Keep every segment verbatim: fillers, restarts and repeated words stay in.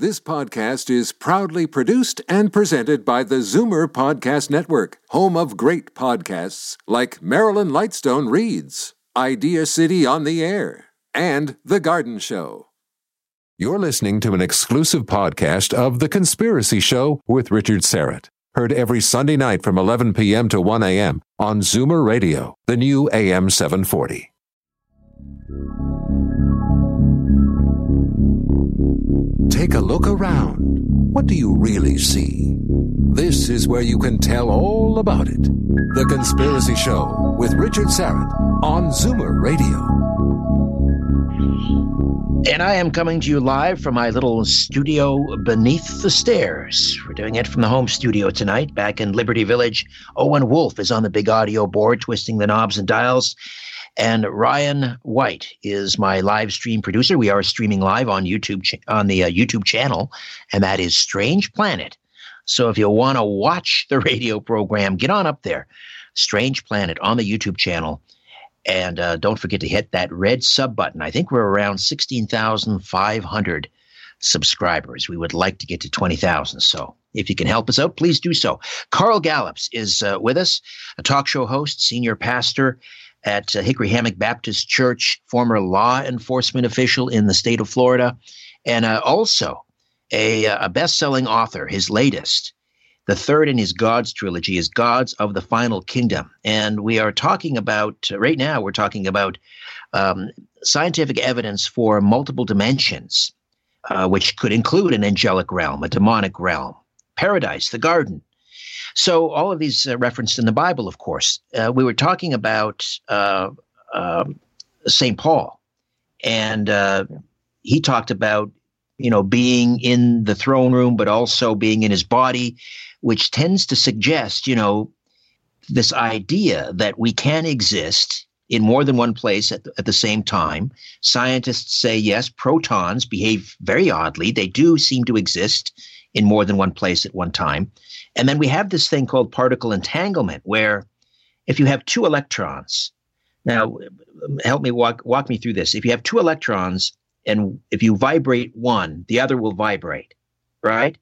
This podcast is proudly produced and presented by the Zoomer Podcast Network, home of great podcasts like Marilyn Lightstone Reads, Idea City on the Air, and The Garden Show. You're listening to an exclusive podcast of The Conspiracy Show with Richard Syrett. Heard every Sunday night from eleven p.m. to one a.m. on Zoomer Radio, the new A M seven forty. Take a look around. What do you really see? This is where you can tell all about it. The Conspiracy Show with Richard Syrett on Zoomer Radio. And I am coming to you live from my little studio beneath the stairs. We're doing it from the home studio tonight, back in Liberty Village. Owen Wolf is on the big audio board, twisting the knobs and dials. And Ryan White is my live stream producer. We are streaming live on YouTube ch- on the uh, YouTube channel, and that is Strange Planet. So if you want to watch the radio program, get on up there, Strange Planet on the YouTube channel. And uh, don't forget to hit that red sub button. I think we're around sixteen thousand five hundred subscribers. We would like to get to twenty thousand. So if you can help us out, please do so. Carl Gallups is uh, with us, a talk show host, senior pastor at uh, Hickory Hammock Baptist Church, former law enforcement official in the state of Florida, and uh, also a, a best-selling author. His latest, the third in his Gods trilogy, is Gods of the Final Kingdom. And we are talking about, right now, we're talking about um, scientific evidence for multiple dimensions, uh, which could include an angelic realm, a demonic realm, paradise, the garden. So all of these uh, referenced in the Bible, of course. Uh, we were talking about uh, uh, Saint Paul, and uh, he talked about, you know, being in the throne room, but also being in his body, which tends to suggest, you know, this idea that we can exist in more than one place at the, at the same time. Scientists say, yes, protons behave very oddly. They do seem to exist in more than one place at one time. And then we have this thing called particle entanglement, where if you have two electrons, now help me walk walk me through this. If you have two electrons and if you vibrate one, the other will vibrate, right?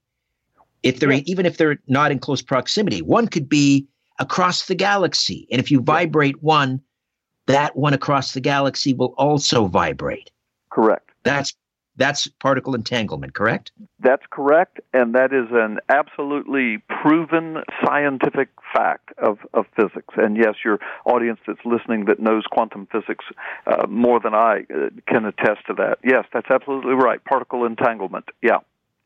If they're, yeah. Even if they're not in close proximity, one could be across the galaxy. And if you vibrate one, that one across the galaxy will also vibrate. Correct. That's That's particle entanglement, correct? That's correct, and that is an absolutely proven scientific fact of, of physics. And yes, your audience that's listening that knows quantum physics uh, more than I uh, can attest to that. Yes, that's absolutely right. Particle entanglement, yeah.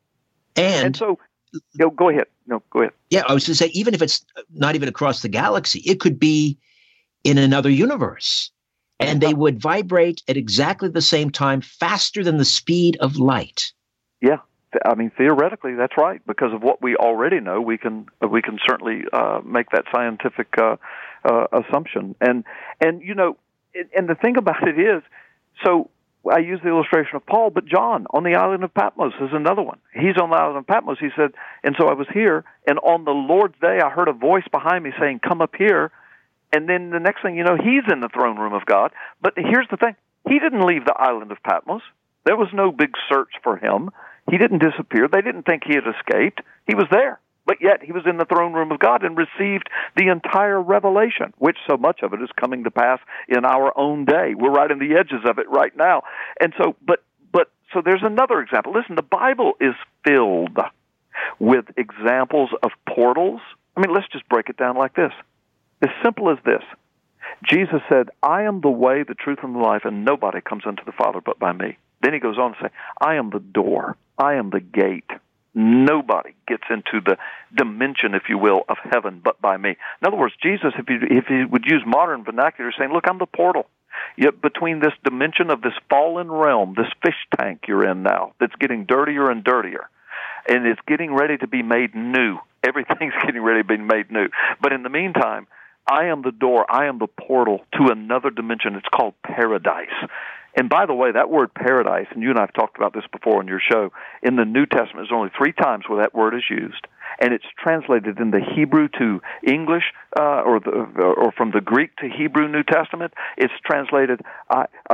And, and so, you know, go ahead. No, go ahead. Yeah, I was going to say, even if it's not even across the galaxy, it could be in another universe. And they would vibrate at exactly the same time, faster than the speed of light. Yeah, I mean, theoretically, that's right. Because of what we already know, we can we can certainly uh, make that scientific uh, uh, assumption. And and you know, and the thing about it is, so I use the illustration of Paul, but John on the island of Patmos is another one. He's on the island of Patmos. He said, and so I was here, and on the Lord's day, I heard a voice behind me saying, "Come up here." And then the next thing you know, he's in the throne room of God. But here's the thing. He didn't leave the island of Patmos. There was no big search for him. He didn't disappear. They didn't think he had escaped. He was there. But yet he was in the throne room of God and received the entire revelation, which so much of it is coming to pass in our own day. We're right in the edges of it right now. And so, but, but, so there's another example. Listen, the Bible is filled with examples of portals. I mean, let's just break it down like this. As simple as this. Jesus said, I am the way, the truth, and the life, and nobody comes unto the Father but by me. Then he goes on to say, I am the door. I am the gate. Nobody gets into the dimension, if you will, of heaven but by me. In other words, Jesus, if he, if he would use modern vernacular, saying, look, I'm the portal. Yet between this dimension of this fallen realm, this fish tank you're in now, that's getting dirtier and dirtier, and it's getting ready to be made new. Everything's getting ready to be made new. But in the meantime, I am the door, I am the portal to another dimension. It's called paradise. And by the way, that word paradise, and you and I have talked about this before on your show, in the New Testament, there's only three times where that word is used. And it's translated in the Hebrew to English, uh, or the, or from the Greek to Hebrew New Testament. It's translated, I, um,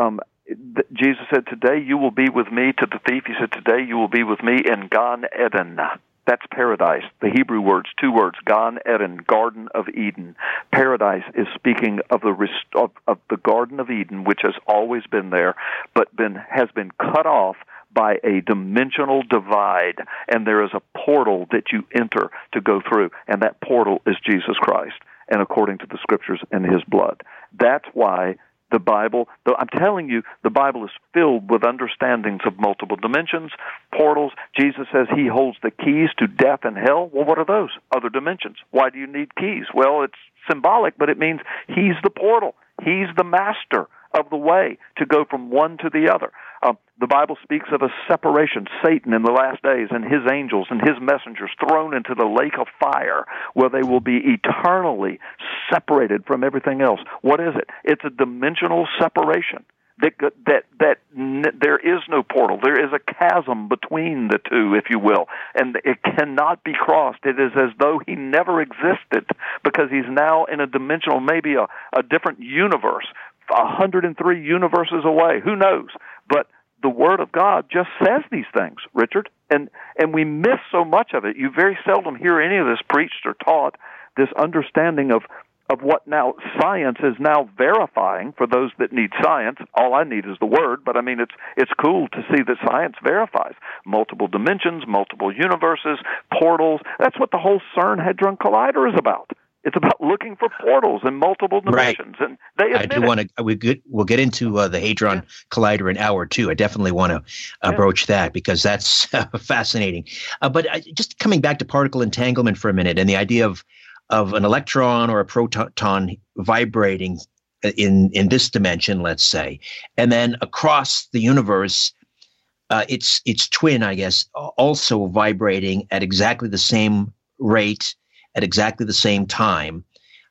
Jesus said, today you will be with me. To the thief, he said, today you will be with me in Gan Eden. That's paradise. The Hebrew words, two words, Gan Eden, Garden of Eden. Paradise is speaking of the of, of the Garden of Eden, which has always been there, but been has been cut off by a dimensional divide, and there is a portal that you enter to go through, and that portal is Jesus Christ, and according to the Scriptures, and His blood. That's why the Bible, though I'm telling you, the Bible is filled with understandings of multiple dimensions, portals. Jesus says He holds the keys to death and hell. Well, what are those? Other dimensions. Why do you need keys? Well, it's symbolic, but it means He's the portal. He's the master of the way to go from one to the other. Um, the Bible speaks of a separation, Satan in the last days and his angels and his messengers thrown into the lake of fire where they will be eternally separated from everything else. What is it? It's a dimensional separation. That, that, that n- there is no portal. There is a chasm between the two, if you will, and it cannot be crossed. It is as though He never existed because He's now in a dimensional, maybe a, a different universe, one hundred three universes away. Who knows? But the Word of God just says these things, Richard, and and we miss so much of it. You very seldom hear any of this preached or taught, this understanding of, of what now science is now verifying for those that need science. All I need is the Word, but I mean, it's it's cool to see that science verifies multiple dimensions, multiple universes, portals. That's what the whole CERN Hadron Collider is about. It's about looking for portals in multiple dimensions, right. And they admit I do want to. We get, we'll get into uh, the Hadron yeah. Collider in hour two. I definitely want to uh, yeah. broach that because that's uh, fascinating. Uh, but I, just coming back to particle entanglement for a minute, and the idea of of an electron or a proton vibrating in in this dimension, let's say, and then across the universe, uh, its its twin, I guess, also vibrating at exactly the same rate. At exactly the same time,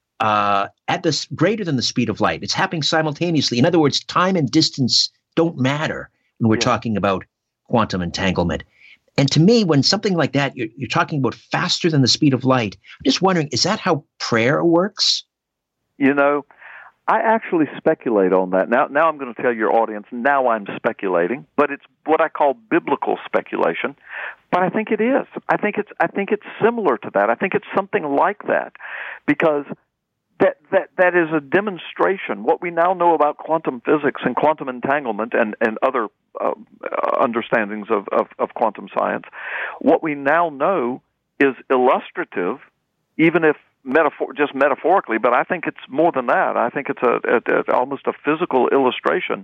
uh, at this greater than the speed of light. It's happening simultaneously. In other words, time and distance don't matter when we're yeah. talking about quantum entanglement. And to me, when something like that, you're, you're talking about faster than the speed of light, I'm just wondering, is that how prayer works? You know, I actually speculate on that. Now, now I'm going to tell your audience, now I'm speculating, but it's what I call biblical speculation. But I think it is. I think it's I think it's similar to that. I think it's something like that because that that that is a demonstration. What we now know about quantum physics and quantum entanglement and, and other uh, understandings of, of, of quantum science, what we now know is illustrative, even if metaphor just metaphorically, but I think it's more than that. I think it's a, a, a almost a physical illustration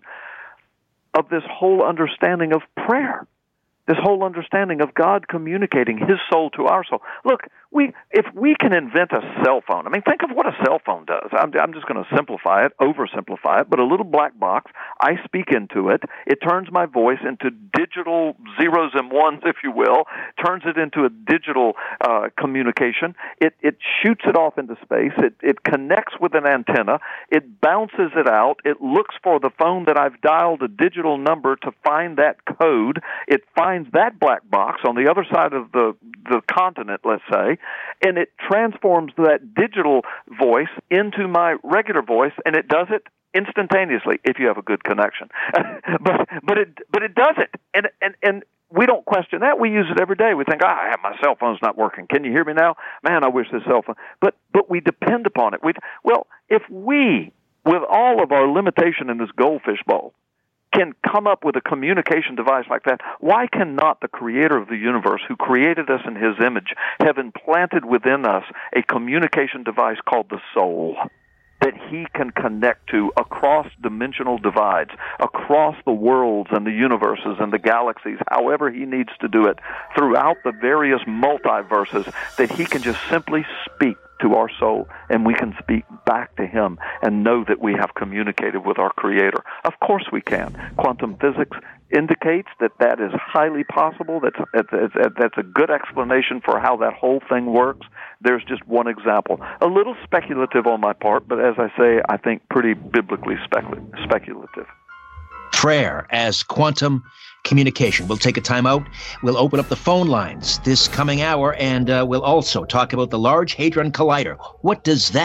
of this whole understanding of prayer. This whole understanding of God communicating His soul to our soul. Look, we if we can invent a cell phone, I mean, think of what a cell phone does. I'm, I'm just going to simplify it, oversimplify it, but a little black box, I speak into it, it turns my voice into digital zeros and ones, if you will, turns it into a digital uh, communication, it, it shoots it off into space, it, it connects with an antenna, it bounces it out, it looks for the phone that I've dialed a digital number to find that code, it finds that black box on the other side of the, the continent, let's say, and it transforms that digital voice into my regular voice, and it does it instantaneously if you have a good connection. but but it but it does it, and and and we don't question that. We use it every day. We think, ah, my cell phone's not working. Can you hear me now? Man, I wish this cell phone. But but we depend upon it. We well, if we, with all of our limitation in this goldfish bowl, can come up with a communication device like that, why cannot the Creator of the universe, who created us in His image, have implanted within us a communication device called the soul that He can connect to across dimensional divides, across the worlds and the universes and the galaxies, however He needs to do it, throughout the various multiverses, that He can just simply speak to our soul, and we can speak back to Him and know that we have communicated with our Creator. Of course we can. Quantum physics indicates that that is highly possible. That's, that's, that's a good explanation for how that whole thing works. There's just one example. A little speculative on my part, but as I say, I think pretty biblically specul- speculative. Prayer as quantum communication. We'll take a time out. We'll open up the phone lines this coming hour, and uh, we'll also talk about the Large Hadron Collider. What does that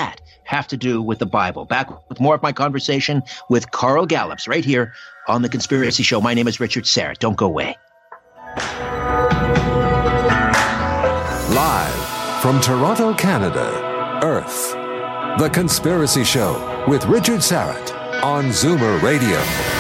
have to do with the Bible. Back with more of my conversation with Carl Gallups right here on The Conspiracy Show. My name is Richard Syrett. Don't go away. Live from Toronto, Canada, Earth. The Conspiracy Show with Richard Syrett on Zoomer Radio.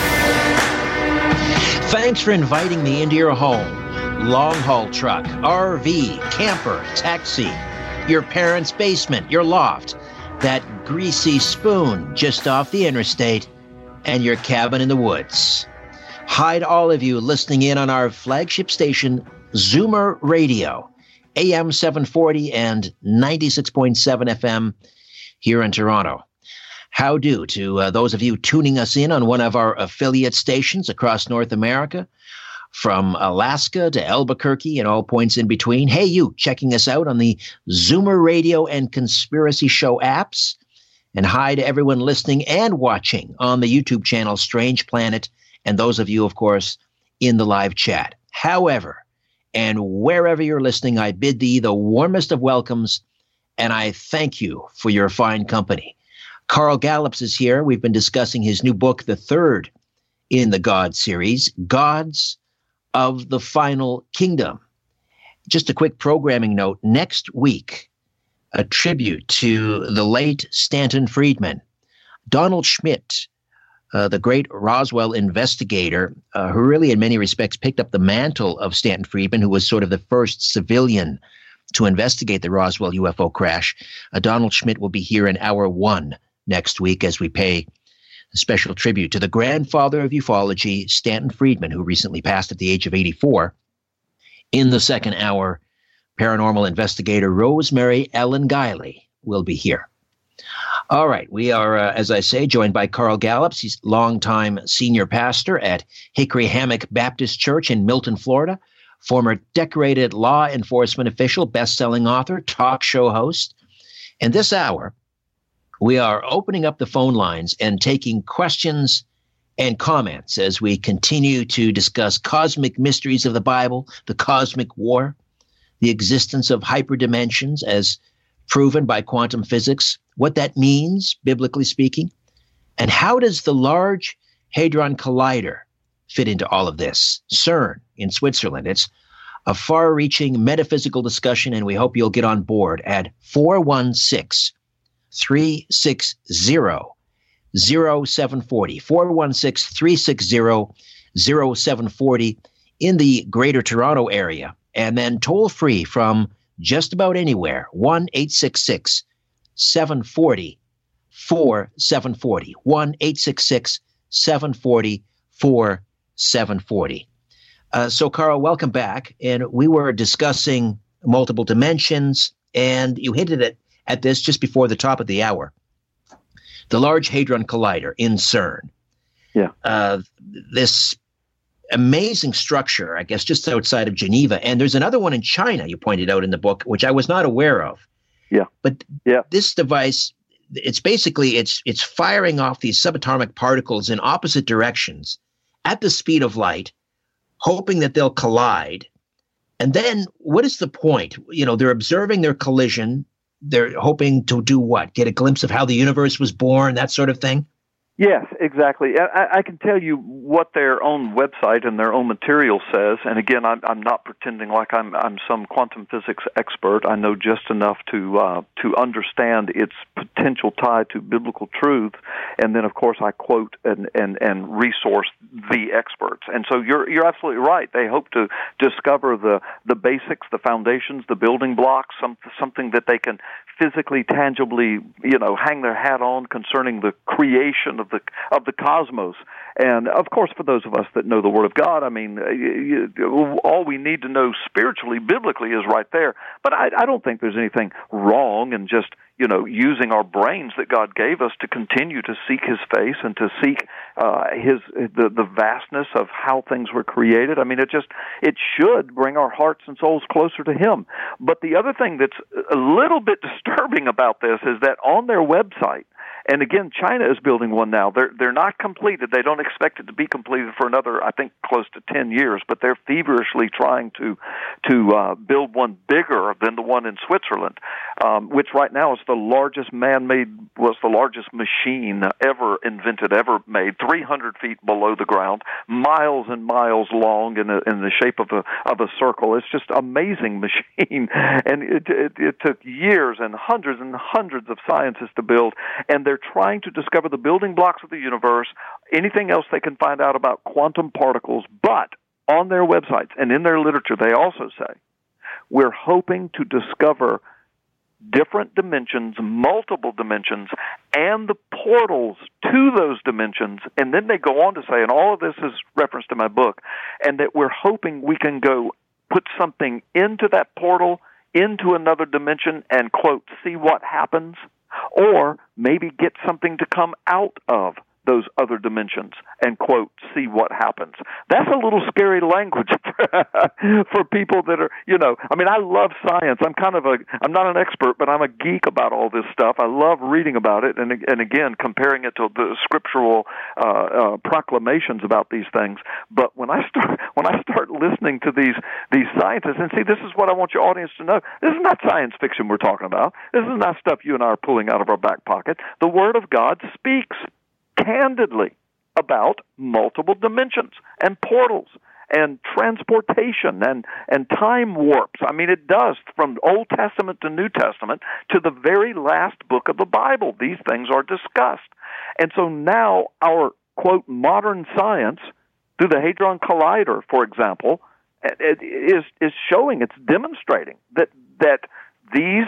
Thanks for inviting me into your home. Long-haul truck, R V, camper, taxi, your parents' basement, your loft, that greasy spoon just off the interstate, and your cabin in the woods. Hi to all of you listening in on our flagship station, Zoomer Radio, A M seven forty and ninety-six point seven F M here in Toronto. How do to uh, those of you tuning us in on one of our affiliate stations across North America, from Alaska to Albuquerque and all points in between. Hey, you checking us out on the Zoomer Radio and Conspiracy Show apps. And hi to everyone listening and watching on the YouTube channel Strange Planet, and those of you, of course, in the live chat. However, and wherever you're listening, I bid thee the warmest of welcomes, and I thank you for your fine company. Carl Gallups is here. We've been discussing his new book, the third in the God series, Gods of the Final Kingdom. Just a quick programming note. Next week, a tribute to the late Stanton Friedman. Donald Schmitt, uh, the great Roswell investigator, uh, who really in many respects picked up the mantle of Stanton Friedman, who was sort of the first civilian to investigate the Roswell U F O crash. Uh, Donald Schmitt will be here in hour one next week as we pay a special tribute to the grandfather of ufology, Stanton Friedman, who recently passed at the age of eighty-four. In the second hour, paranormal investigator Rosemary Ellen Guiley will be here. All right, we are, uh, as I say, joined by Carl Gallups. He's longtime senior pastor at Hickory Hammock Baptist Church in Milton, Florida, former decorated law enforcement official, best-selling author, talk show host. And this hour, we are opening up the phone lines and taking questions and comments as we continue to discuss cosmic mysteries of the Bible, the cosmic war, the existence of hyperdimensions as proven by quantum physics, what that means, biblically speaking, and how does the Large Hadron Collider fit into all of this? CERN in Switzerland. It's a far-reaching metaphysical discussion, and we hope you'll get on board at four one six, three six zero, zero seven four zero, four one six, three six zero, zero seven four zero in the Greater Toronto area, and then toll free from just about anywhere, one eight six six, seven four zero, four seven four zero, one eight six six, seven four zero, four seven four zero. Uh, so, Carl, welcome back. And we were discussing multiple dimensions, and you hinted at at this just before the top of the hour. The Large Hadron Collider in CERN. Yeah. Uh, this amazing structure, I guess, just outside of Geneva. And there's another one in China, you pointed out in the book, which I was not aware of. Yeah. But yeah. This device, it's basically, it's it's firing off these subatomic particles in opposite directions at the speed of light, hoping that they'll collide. And then what is the point? You know, they're observing their collision. They're hoping to do what? Get a glimpse of how the universe was born, that sort of thing? Yes, exactly. I, I can tell you what their own website and their own material says. And again, I'm, I'm not pretending like I'm, I'm some quantum physics expert. I know just enough to uh, to understand its potential tie to biblical truth. And then, of course, I quote and, and, and resource the experts. And so you're you're absolutely right. They hope to discover the, the basics, the foundations, the building blocks, some, something that they can physically, tangibly, you know, hang their hat on concerning the creation of the of the cosmos. And of course, for those of us that know the Word of God, I mean, you, you, all we need to know spiritually, biblically, is right there. But I, I don't think there's anything wrong in just, you know, using our brains that God gave us to continue to seek His face and to seek uh, His the the vastness of how things were created. I mean, it just it should bring our hearts and souls closer to Him. But the other thing that's a little bit disturbing about this is that on their website, And again, China is building one now. They're they're not completed. They don't expect it to be completed for another, I think, close to ten years. But they're feverishly trying to to uh, build one bigger than the one in Switzerland, um, which right now is the largest man-made, was the largest machine ever invented, ever made, three hundred feet below the ground, miles and miles long in, a, in the shape of a of a circle. It's just amazing machine, and it, it, it took years and hundreds and hundreds of scientists to build, and they're trying to discover the building blocks of the universe, anything else they can find out about quantum particles. But on their websites and in their literature, they also say, we're hoping to discover different dimensions, multiple dimensions, and the portals to those dimensions. And then they go on to say, and all of this is referenced in my book, and that we're hoping we can go put something into that portal, into another dimension, and, quote, see what happens, or maybe get something to come out of those other dimensions and, quote, see what happens. That's a little scary language for people that are, you know, I mean, I love science. I'm kind of a, I'm not an expert, but I'm a geek about all this stuff. I love reading about it, and, and again, comparing it to the scriptural uh, uh, proclamations about these things. But when I start, when I start listening to these, these scientists, and see, this is what I want your audience to know. This is not science fiction we're talking about. This is not stuff you and I are pulling out of our back pocket. The Word of God speaks candidly about multiple dimensions and portals and transportation and, and time warps. I mean, it does, from Old Testament to New Testament to the very last book of the Bible. These things are discussed. And so now our, quote, modern science, through the Hadron Collider, for example, is is showing, it's demonstrating that that these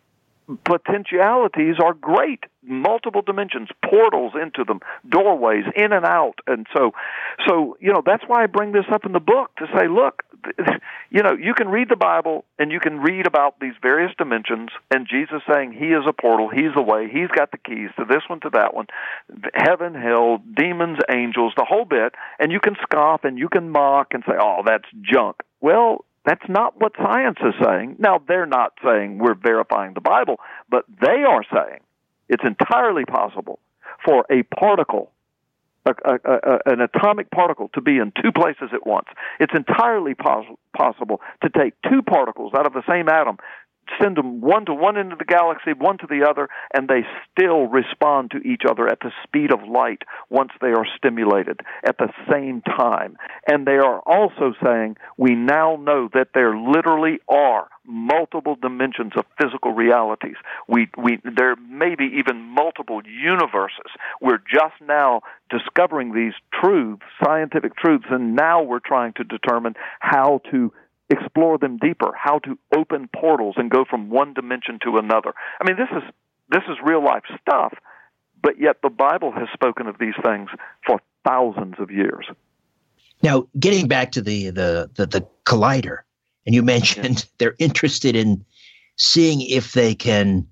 potentialities are great. Multiple dimensions, portals into them, doorways in and out. And so, so, you know, that's why I bring this up in the book, to say, look, you know, you can read the Bible and you can read about these various dimensions, and Jesus saying he is a portal, he's the way, he's got the keys to this one, to that one, heaven, hell, demons, angels, the whole bit, and you can scoff and you can mock and say, oh, that's junk. Well, that's not what science is saying. Now, they're not saying we're verifying the Bible, but they are saying it's entirely possible for a particle, a, a, a, an atomic particle, to be in two places at once. It's entirely pos- possible to take two particles out of the same atom, send them one to one end of the galaxy, one to the other, and they still respond to each other at the speed of light once they are stimulated at the same time. And they are also saying we now know that there literally are multiple dimensions of physical realities. We, we, there may be even multiple universes. We're just now discovering these truths, scientific truths, and now we're trying to determine how to explore them deeper, how to open portals and go from one dimension to another. I mean, this is this is real life stuff, but yet the Bible has spoken of these things for thousands of years. Now, getting back to the the the, the collider, and you mentioned yeah. they're interested in seeing if they can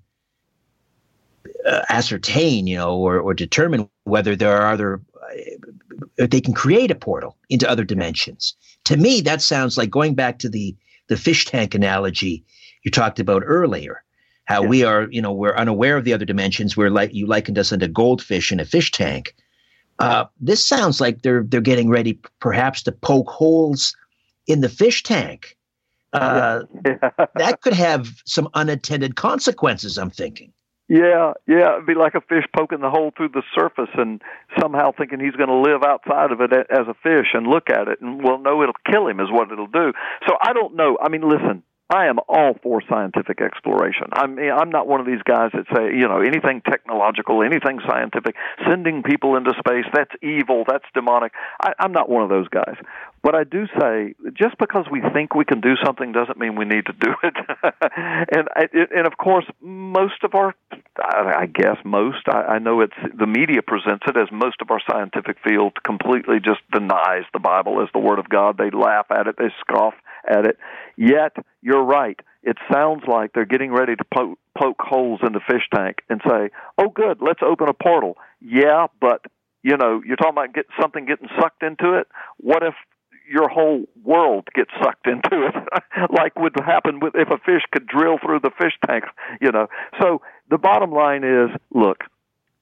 uh, ascertain, you know, or or determine whether there are other, if they can create a portal into other dimensions. To me, that sounds like going back to the, the fish tank analogy you talked about earlier, how yeah. we are, you know, we're unaware of the other dimensions. We're like, you likened us into goldfish in a fish tank. Uh, this sounds like they're they're getting ready perhaps to poke holes in the fish tank. Uh, yeah. That could have some unintended consequences, I'm thinking. Yeah, yeah, it'd be like a fish poking the hole through the surface and somehow thinking he's going to live outside of it as a fish and look at it, and, well, no, it'll kill him is what it'll do. So I don't know. I mean, listen, I am all for scientific exploration. I mean, I'm not one of these guys that say, you know, anything technological, anything scientific, sending people into space, that's evil, that's demonic. I, I'm not one of those guys. But I do say, just because we think we can do something doesn't mean we need to do it. and and of course, most of our, I guess most, I, I know it's the media presents it as most of our scientific field completely just denies the Bible as the Word of God. They laugh at it, they scoff at it. Yet, you're right. It sounds like they're getting ready to poke, poke holes in the fish tank and say, oh, good, let's open a portal. Yeah, but, you know, you're talking about get, something getting sucked into it. What if your whole world gets sucked into it, like would happen with if a fish could drill through the fish tank, you know? So the bottom line is, look,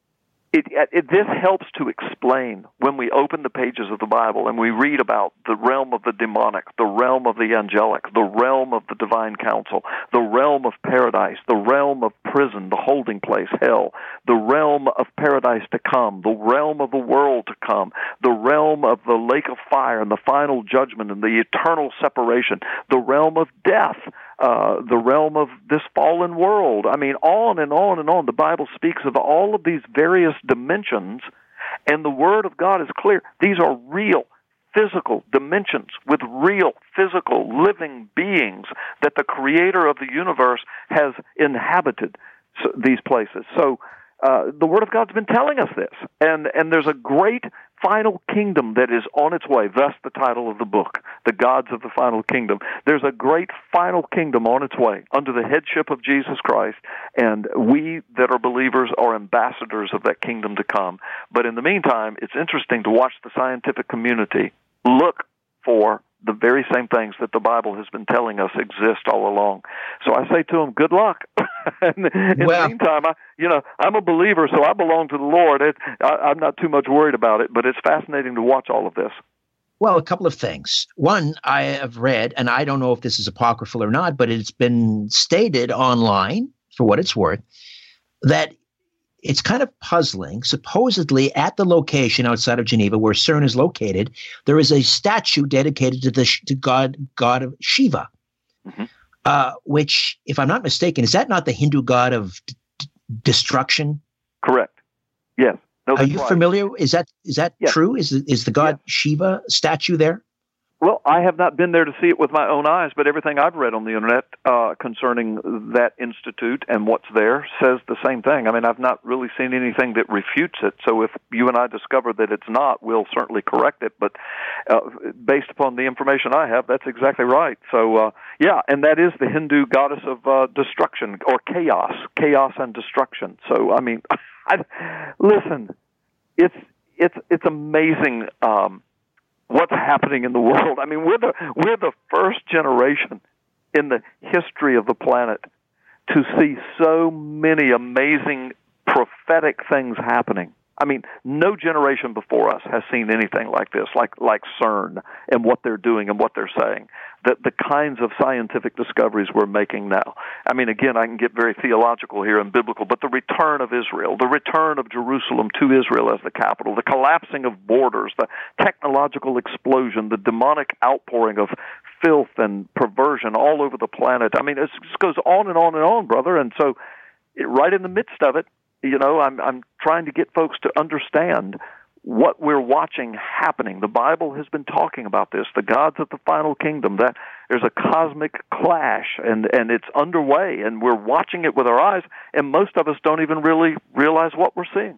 It, it, this helps to explain when we open the pages of the Bible and we read about the realm of the demonic, the realm of the angelic, the realm of the divine council, the realm of paradise, the realm of prison, the holding place, hell, the realm of paradise to come, the realm of the world to come, the realm of the lake of fire and the final judgment and the eternal separation, the realm of death, Uh, the realm of this fallen world. I mean, on and on and on. The Bible speaks of all of these various dimensions, and the Word of God is clear. These are real, physical dimensions with real, physical, living beings that the Creator of the universe has inhabited these places. So uh, the Word of God's been telling us this, and, and there's a great final kingdom that is on its way, thus the title of the book, The Gods of the Final Kingdom. There's a great final kingdom on its way under the headship of Jesus Christ, and we that are believers are ambassadors of that kingdom to come. But in the meantime, it's interesting to watch the scientific community look for the very same things that the Bible has been telling us exist all along. So I say to them, good luck. in well, the meantime, I, you know, I'm a believer, so I belong to the Lord. It, I, I'm not too much worried about it, but it's fascinating to watch all of this. Well, a couple of things. One, I have read, and I don't know if this is apocryphal or not, but it's been stated online, for what it's worth, that it's kind of puzzling. Supposedly, at the location outside of Geneva where CERN is located, there is a statue dedicated to the to God God of Shiva, mm-hmm. uh, which, if I'm not mistaken, is that not the Hindu god of d- d- destruction? Correct. Yes. No, Are you right. familiar? Is that is that yes. true? Is is the god yes. Shiva statue there? Well, I have not been there to see it with my own eyes, but everything I've read on the internet uh, concerning that institute and what's there says the same thing. I mean, I've not really seen anything that refutes it. So if you and I discover that it's not, we'll certainly correct it. But uh, based upon the information I have, that's exactly right. So, uh, yeah, and that is the Hindu goddess of uh, destruction or chaos, chaos and destruction. So, I mean, I, listen, it's it's it's amazing. Um, What's happening in the world? I mean, we're the we're the first generation in the history of the planet to see so many amazing prophetic things happening. I mean, no generation before us has seen anything like this, like like CERN and what they're doing and what they're saying, the, the kinds of scientific discoveries we're making now. I mean, again, I can get very theological here and biblical, but the return of Israel, the return of Jerusalem to Israel as the capital, the collapsing of borders, the technological explosion, the demonic outpouring of filth and perversion all over the planet. I mean, it just goes on and on and on, brother. And so it, right in the midst of it, you know, I'm I'm trying to get folks to understand what we're watching happening. The Bible has been talking about this, the gods of the final kingdom, that there's a cosmic clash, and, and it's underway, and we're watching it with our eyes, and most of us don't even really realize what we're seeing.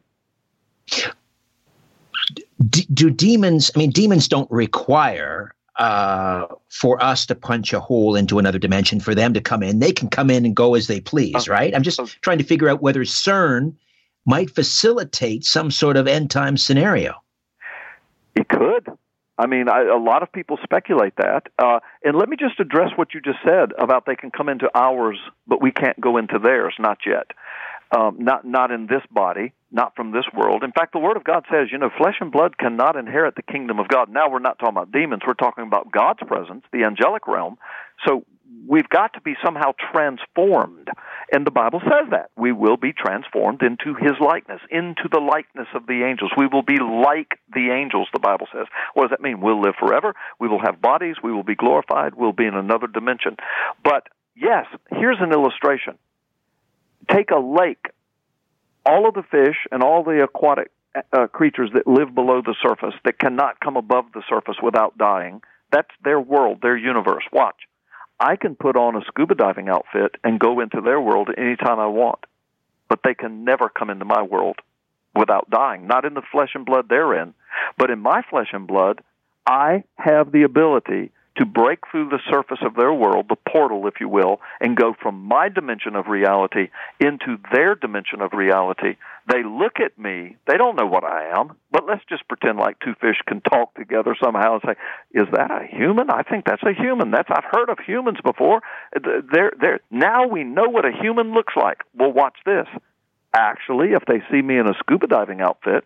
D- do demons, I mean, demons don't require uh, for us to punch a hole into another dimension for them to come in. They can come in and go as they please, uh, right? I'm just uh, trying to figure out whether CERN might facilitate some sort of end-time scenario. It could. I mean, I, a lot of people speculate that. Uh, and let me just address what you just said about they can come into ours, but we can't go into theirs, not yet. Um, not not in this body, not from this world. In fact, the Word of God says, you know, flesh and blood cannot inherit the kingdom of God. Now we're not talking about demons. We're talking about God's presence, the angelic realm. So we've got to be somehow transformed. And the Bible says that. We will be transformed into His likeness, into the likeness of the angels. We will be like the angels, the Bible says. What does that mean? We'll live forever. We will have bodies. We will be glorified. We'll be in another dimension. But, yes, here's an illustration. Take a lake. All of the fish and all the aquatic uh, creatures that live below the surface, that cannot come above the surface without dying, that's their world, their universe. Watch. I can put on a scuba diving outfit and go into their world anytime I want, but they can never come into my world without dying. Not in the flesh and blood they're in, but in my flesh and blood, I have the ability to break through the surface of their world, the portal, if you will, and go from my dimension of reality into their dimension of reality. They look at me. They don't know what I am, but let's just pretend like two fish can talk together somehow and say, is that a human? I think that's a human. That's I've heard of humans before. They're, they're, now we know what a human looks like. Well, watch this. actually, if they see me in a scuba diving outfit,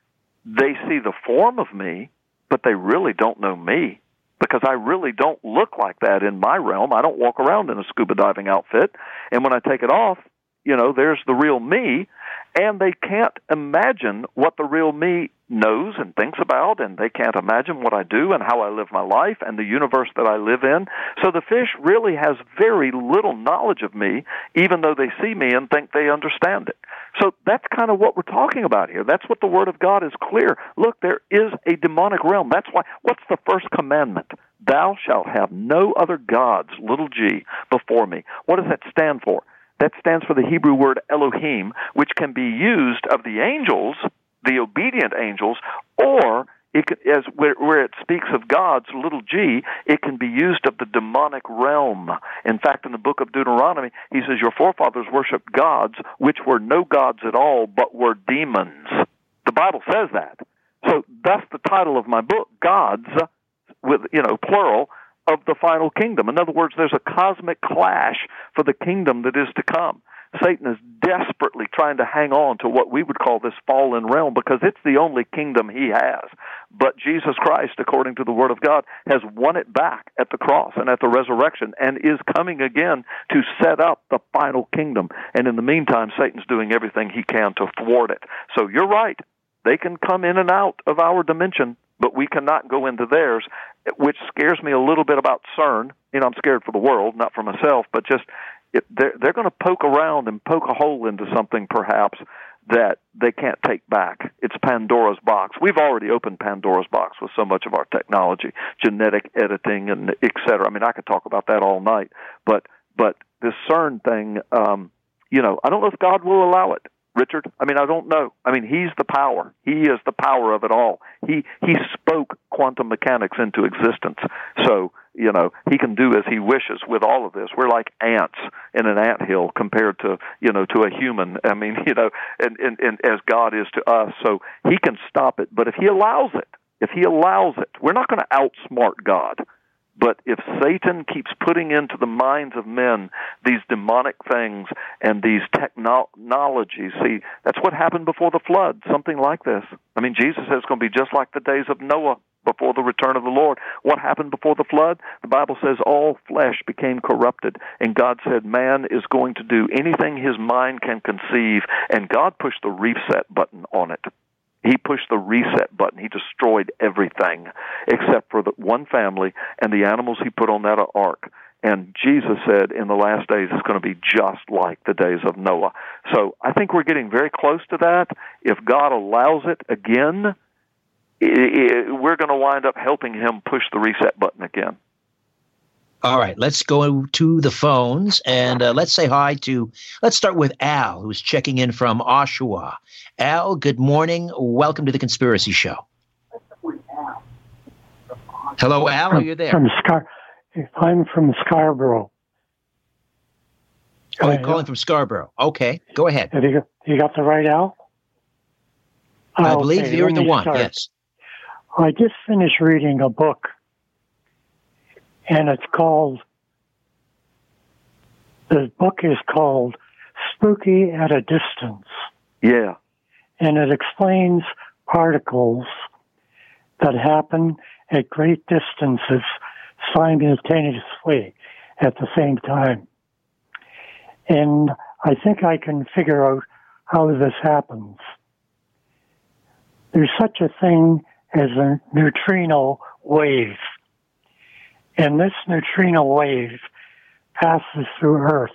they see the form of me, but they really don't know me, because I really don't look like that in my realm. I don't walk around in a scuba diving outfit. And when I take it off, you know, there's the real me, and they can't imagine what the real me knows and thinks about, and they can't imagine what I do and how I live my life and the universe that I live in. So the fish really has very little knowledge of me, even though they see me and think they understand it. So that's kind of what we're talking about here. That's what the Word of God is clear. Look, there is a demonic realm. That's why, what's the first commandment? Thou shalt have no other gods, little g, before me. What does that stand for? That stands for the Hebrew word Elohim, which can be used of the angels, the obedient angels, or it, as where, where it speaks of gods, little g, it can be used of the demonic realm. In fact, in the book of Deuteronomy, he says, your forefathers worshiped gods, which were no gods at all, but were demons. The Bible says that. So that's the title of my book, Gods, with, you know, plural, of the final kingdom. In other words, there's a cosmic clash for the kingdom that is to come. Satan is desperately trying to hang on to what we would call this fallen realm, because it's the only kingdom he has. But Jesus Christ, according to the Word of God, has won it back at the cross and at the resurrection, and is coming again to set up the final kingdom. And in the meantime, Satan's doing everything he can to thwart it. So you're right. They can come in and out of our dimension, but we cannot go into theirs, which scares me a little bit about CERN. You know, I'm scared for the world, not for myself, but just it, they're, they're going to poke around and poke a hole into something, perhaps, that they can't take back. It's Pandora's box. We've already opened Pandora's box with so much of our technology, genetic editing, and et cetera. I mean, I could talk about that all night, but but this CERN thing, um, you know, I don't know if God will allow it. Richard, I mean, I don't know. I mean, he's the power. He is the power of it all. He he spoke quantum mechanics into existence. So, you know, he can do as he wishes with all of this. We're like ants in an anthill compared to, you know, to a human. I mean, you know, and, and, and as God is to us. So he can stop it. But if he allows it, if he allows it, we're not going to outsmart God. But if Satan keeps putting into the minds of men these demonic things and these technologies, see, that's what happened before the flood, something like this. I mean, Jesus says it's going to be just like the days of Noah before the return of the Lord. What happened before the flood? The Bible says all flesh became corrupted, and God said man is going to do anything his mind can conceive, and God pushed the reset button on it. He pushed the reset button. He destroyed everything except for the one family and the animals he put on that ark. And Jesus said in the last days it's going to be just like the days of Noah. So I think we're getting very close to that. If God allows it again, it, it, we're going to wind up helping him push the reset button again. All right, let's go to the phones, and uh, let's say hi to, let's start with Al, who's checking in from Oshawa. Al, good morning. Welcome to the Conspiracy Show. Hello, Al, are you there? From Scar- I'm from Scarborough. Oh, you're calling from Scarborough. Okay, go ahead. Have you got, you got the right Al? I oh, believe okay, you're the one, start. Yes. I just finished reading a book, and it's called, the book is called Spooky at a Distance. Yeah. And it explains particles that happen at great distances simultaneously at the same time. And I think I can figure out how this happens. There's such a thing as a neutrino wave. And this neutrino wave passes through Earth.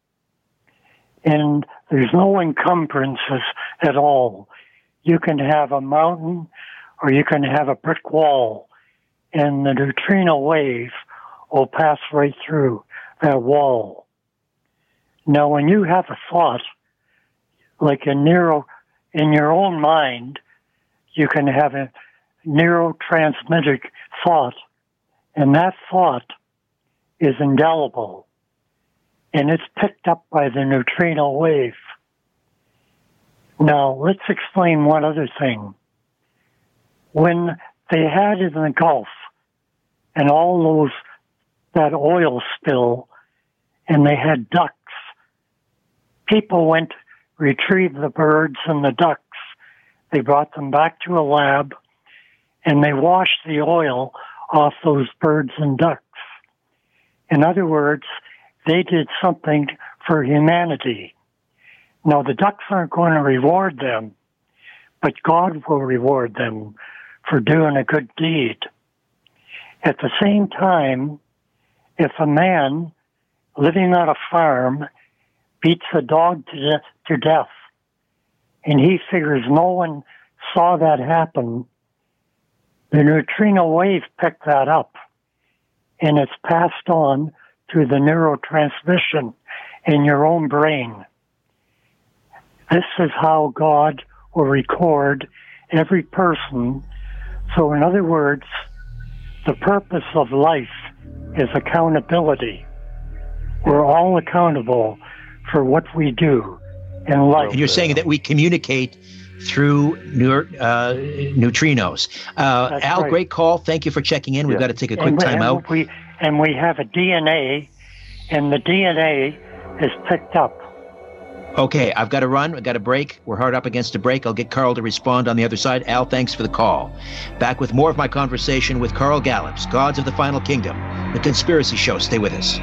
And there's no encumbrances at all. You can have a mountain or you can have a brick wall, and the neutrino wave will pass right through that wall. Now, when you have a thought, like a neuro, in your own mind, you can have a neurotransmitted thought, and that thought is indelible, and it's picked up by the neutrino wave. Now, let's explain one other thing. When they had it in the Gulf, and all those, that oil spill, and they had ducks, people went retrieved the birds and the ducks. They brought them back to a lab, and they washed the oil off those birds and ducks. In other words, they did something for humanity. Now, the ducks aren't going to reward them, but God will reward them for doing a good deed. At the same time, if a man living on a farm beats a dog to, de- to death, and he figures no one saw that happen, the neutrino wave picked that up, and it's passed on through the neurotransmission in your own brain. This is how God will record every person. So in other words, the purpose of life is accountability. We're all accountable for what we do in life. And you're saying that we communicate through neur- uh, neutrinos. Uh, Al, right. Great call. Thank you for checking in. We've Yeah. got to take a quick and, time and out. We, and we have a D N A, and the D N A is picked up. Okay, I've got to run. I've got to break. We're hard up against a break. I'll get Carl to respond on the other side. Al, thanks for the call. Back with more of my conversation with Carl Gallups, Gods of the Final Kingdom, The Conspiracy Show. Stay with us.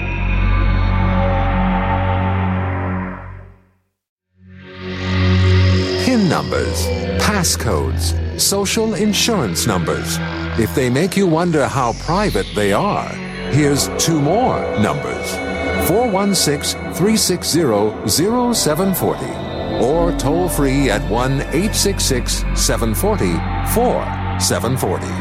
PIN numbers, passcodes, social insurance numbers. If they make you wonder how private they are, here's two more numbers. four one six, three six zero, zero seven four zero or toll free at one eight six six, seven four zero, four seven four zero.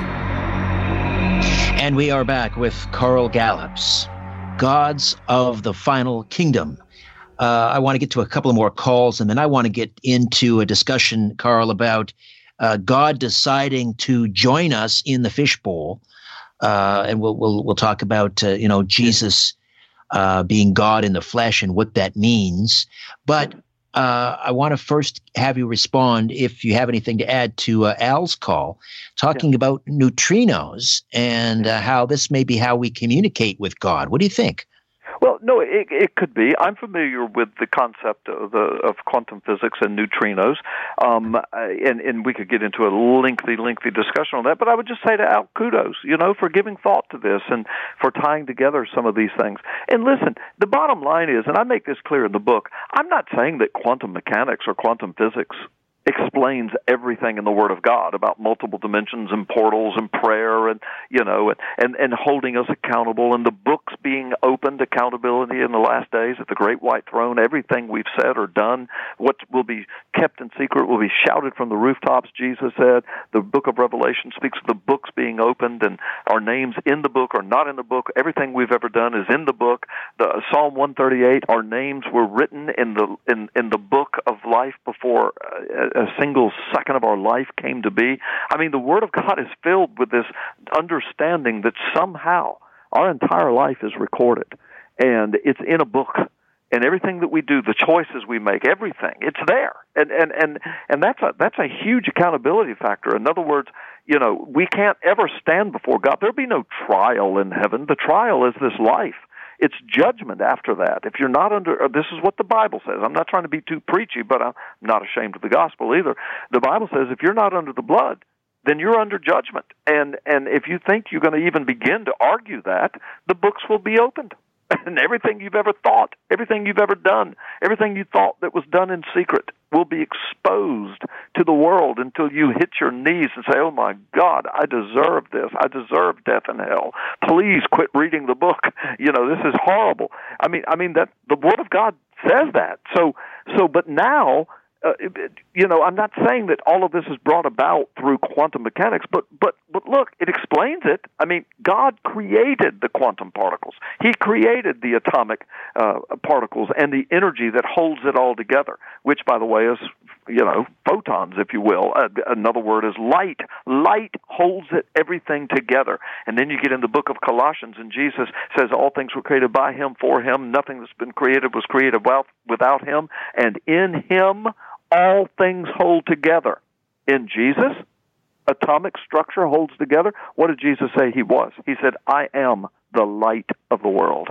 And we are back with Carl Gallups, Gods of the Final Kingdom. Uh, I want to get to a couple of more calls, and then I want to get into a discussion, Carl, about uh, God deciding to join us in the fishbowl, uh, and we'll we'll we'll talk about uh, you know Jesus uh, being God in the flesh and what that means. But uh, I want to first have you respond, if you have anything to add, to uh, Al's call, talking yeah. about neutrinos and uh, how this may be how we communicate with God. What do you think? Well, no, it, it could be. I'm familiar with the concept of, the, of quantum physics and neutrinos, um, and, and we could get into a lengthy, lengthy discussion on that, but I would just say to Al, kudos, you know, for giving thought to this and for tying together some of these things. And listen, the bottom line is, and I make this clear in the book, I'm not saying that quantum mechanics or quantum physics explains everything in the Word of God about multiple dimensions and portals and prayer and, you know, and, and, and holding us accountable and the books being opened, accountability in the last days at the Great White Throne. Everything we've said or done, what will be kept in secret will be shouted from the rooftops, Jesus said. The book of Revelation speaks of the books being opened and our names in the book or not in the book. Everything we've ever done is in the book. The Psalm one thirty-eight, our names were written in the in, in the book of life before uh, a single second of our life came to be. I mean, the Word of God is filled with this understanding that somehow our entire life is recorded, and it's in a book. And everything that we do, the choices we make, everything, it's there. And and and and that's a that's a huge accountability factor. In other words, you know, we can't ever stand before God. There'll be no trial in heaven. The trial is this life. It's judgment after that. If you're not under, this is what the Bible says. I'm not trying to be too preachy, but I'm not ashamed of the gospel either. The Bible says if you're not under the blood, then you're under judgment. And and if you think you're going to even begin to argue that, the books will be opened. And everything you've ever thought, everything you've ever done, everything you thought that was done in secret will be exposed to the world until you hit your knees and say, oh my God, I deserve this. I deserve death and hell. Please quit reading the book. You know, this is horrible. I mean, I mean that the Word of God says that. So, so, but now, Uh, you know, I'm not saying that all of this is brought about through quantum mechanics, but, but, but look, it explains it. I mean, God created the quantum particles. He created the atomic uh, particles and the energy that holds it all together, which, by the way, is, you know, photons, if you will. Uh, another word is light. Light holds it, everything together. And then you get in the book of Colossians, and Jesus says all things were created by Him, for Him. Nothing that's been created was created without Him. And in Him, all things hold together. In Jesus, atomic structure holds together. What did Jesus say He was? He said, I am the light of the world.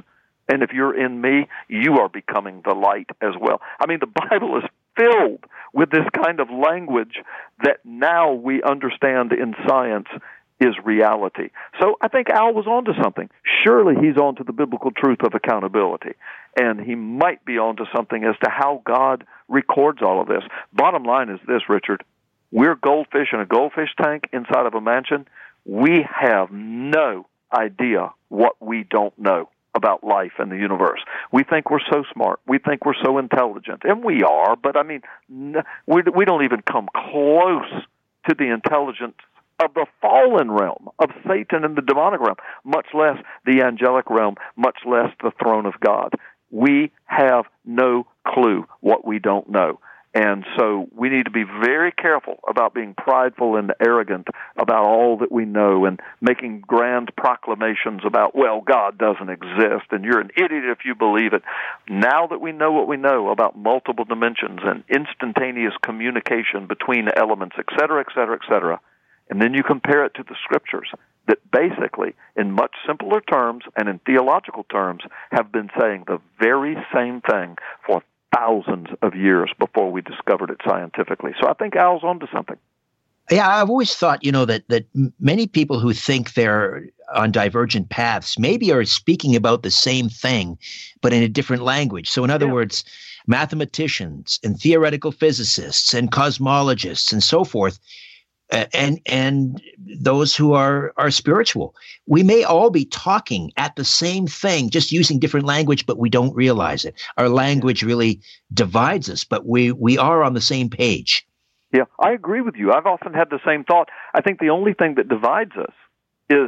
And if you're in me, you are becoming the light as well. I mean, the Bible is filled with this kind of language that now we understand in science is reality. So I think Al was onto something. Surely he's onto the biblical truth of accountability. And he might be onto something as to how God records all of this. Bottom line is this, Richard. We're goldfish in a goldfish tank inside of a mansion. We have no idea what we don't know about life and the universe. We think we're so smart. We think we're so intelligent. And we are, but I mean, we don't even come close to the intelligence of the fallen realm, of Satan and the demonic realm, much less the angelic realm, much less the throne of God. We have no clue what we don't know. And so we need to be very careful about being prideful and arrogant about all that we know and making grand proclamations about, well, God doesn't exist and you're an idiot if you believe it. Now that we know what we know about multiple dimensions and instantaneous communication between elements, et cetera, et cetera, et cetera, and then you compare it to the Scriptures that basically, in much simpler terms and in theological terms, have been saying the very same thing for thousands of years before we discovered it scientifically. So I think Al's onto something. Yeah, I've always thought, you know, that that many people who think they're on divergent paths maybe are speaking about the same thing, but in a different language. So in other yeah. words, mathematicians and theoretical physicists and cosmologists and so forth, Uh, and and those who are are spiritual, we may all be talking at the same thing, just using different language, but we don't realize it. Our language really divides us, but we, we are on the same page. Yeah, I agree with you. I've often had the same thought. I think the only thing that divides us is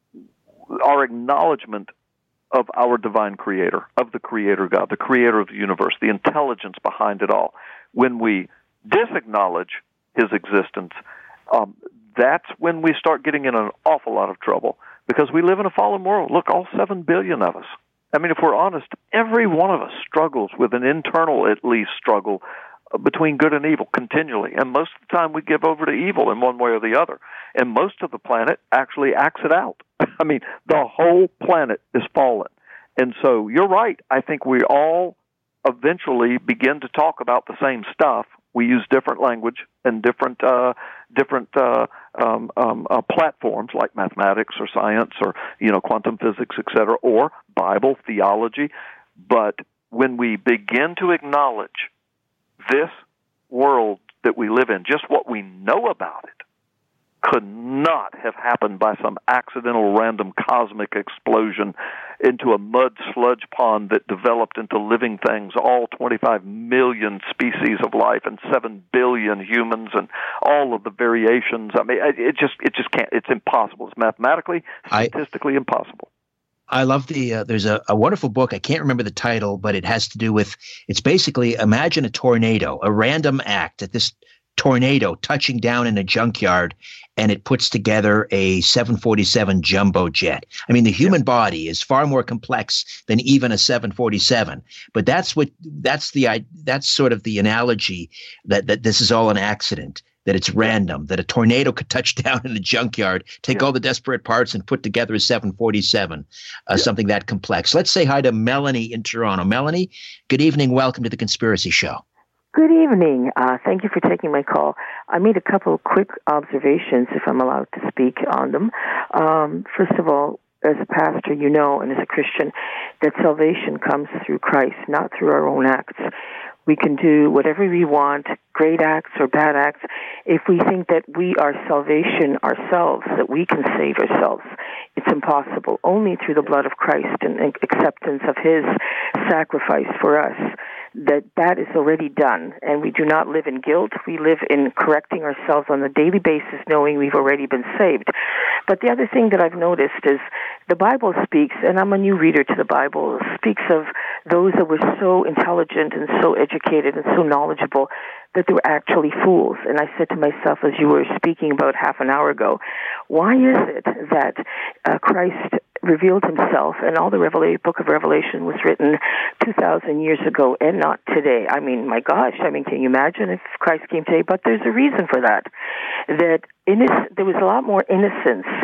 our acknowledgement of our divine creator, of the creator God, the creator of the universe, the intelligence behind it all. When we disacknowledge his existence, Um, that's when we start getting in an awful lot of trouble, because we live in a fallen world. Look, all seven billion of us. I mean, if we're honest, every one of us struggles with an internal, at least, struggle between good and evil continually. And most of the time we give over to evil in one way or the other. And most of the planet actually acts it out. I mean, the whole planet is fallen. And so you're right. I think we all eventually begin to talk about the same stuff. We use different language and different uh, different uh, um, um, uh, platforms like mathematics or science or you know quantum physics, et cetera, or Bible theology. But when we begin to acknowledge this world that we live in, just what we know about it, could not have happened by some accidental random cosmic explosion into a mud sludge pond that developed into living things, all twenty-five million species of life and seven billion humans and all of the variations. I mean, it just it just can't. It's impossible. It's mathematically, statistically I, impossible. I love the, uh, there's a, a wonderful book. I can't remember the title, but it has to do with, it's basically imagine a tornado, a random act at this tornado touching down in a junkyard, and it puts together a seven forty-seven jumbo jet. I mean, the human yeah. body is far more complex than even a seven forty-seven. But that's what that's the that's sort of the analogy that that this is all an accident, that it's random, that a tornado could touch down in a junkyard, take yeah. all the desperate parts, and put together a seven forty-seven, uh, yeah. something that complex. Let's say hi to Melanie in Toronto. Melanie, good evening. Welcome to the Conspiracy Show. Good evening. Uh, thank you for taking my call. I made a couple of quick observations, if I'm allowed to speak on them. Um, first of all, as a pastor, you know, and as a Christian, that salvation comes through Christ, not through our own acts. We can do whatever we want, great acts or bad acts. If we think that we are salvation ourselves, that we can save ourselves, it's impossible. Only through the blood of Christ and acceptance of his sacrifice for us, that that is already done. And we do not live in guilt. We live in correcting ourselves on a daily basis, knowing we've already been saved. But the other thing that I've noticed is the Bible speaks, and I'm a new reader to the Bible, speaks of those that were so intelligent and so educated and so knowledgeable that they were actually fools. And I said to myself, as you were speaking about half an hour ago, why is it that uh, Christ revealed himself, and all the Revela- book of Revelation was written two thousand years ago and not today? I mean, my gosh, I mean, can you imagine if Christ came today? But there's a reason for that, that innoc- there was a lot more innocence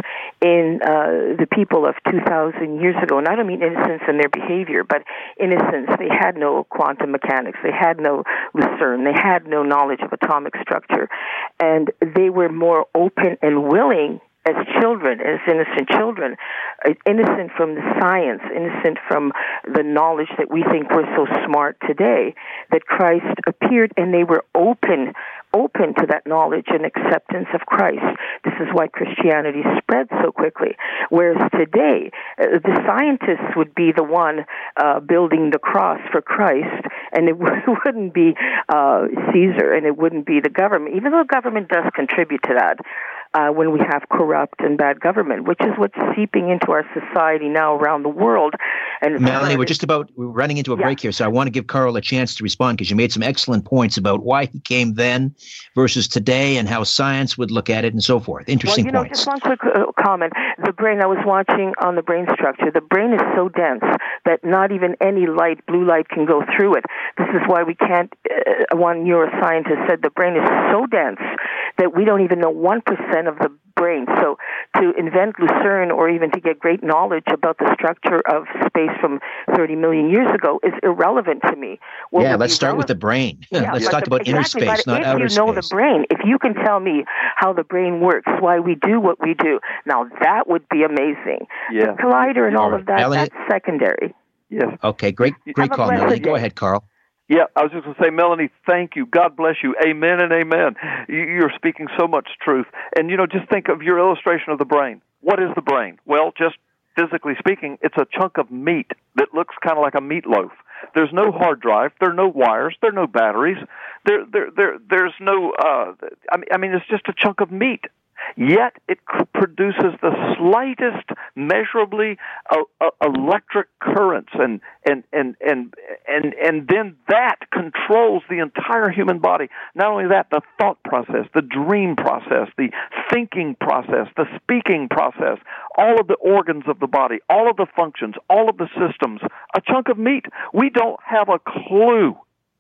in uh, the people of two thousand years ago. And I don't mean innocence in their behavior, but innocence. They had no quantum mechanics. They had no Lucerne. They had no knowledge of atomic structure. And they were more open and willing as children, as innocent children, innocent from the science, innocent from the knowledge that we think we're so smart today, that Christ appeared, and they were open, open to that knowledge and acceptance of Christ. This is why Christianity spread so quickly. Whereas today, uh, the scientists would be the one uh, building the cross for Christ, and it wouldn't be uh, Caesar, and it wouldn't be the government, even though government does contribute to that. Uh, when we have corrupt and bad government, which is what's seeping into our society now around the world. And Melanie, we're just about we're running into a yeah. break here, so I want to give Carl a chance to respond because you made some excellent points about why he came then versus today and how science would look at it and so forth. Interesting well, you know, points. Just one quick uh, comment. The brain, I was watching on the brain structure. The brain is so dense that not even any light, blue light, can go through it. This is why we can't, uh, one neuroscientist said the brain is so dense that we don't even know one percent of the brain. So to invent Lucerne or even to get great knowledge about the structure of space from thirty million years ago is irrelevant to me. What yeah, let's start relevant? with the brain. Yeah, let's but talk the, about exactly, inner space, but not if outer you know space. the brain, if you can tell me how the brain works, why we do what we do, now that would be amazing. Yeah. The collider and all, all right. of that, Melanie? that's secondary. Yes. Okay, great, great call, Melanie. Go ahead, Carl. Yeah, I was just going to say, Melanie, thank you. God bless you. Amen and amen. You're speaking so much truth. And, you know, just think of your illustration of the brain. What is the brain? Well, just physically speaking, it's a chunk of meat that looks kind of like a meatloaf. There's no hard drive. There are no wires. There are no batteries. There, there, there, there's no, uh, I mean, I mean, it's just a chunk of meat. Yet it produces the slightest measurably uh, uh, electric currents, and and, and and and and then that controls the entire human body. Not only that, the thought process, the dream process, the thinking process, the speaking process, all of the organs of the body, all of the functions, all of the systems, a chunk of meat. We don't have a clue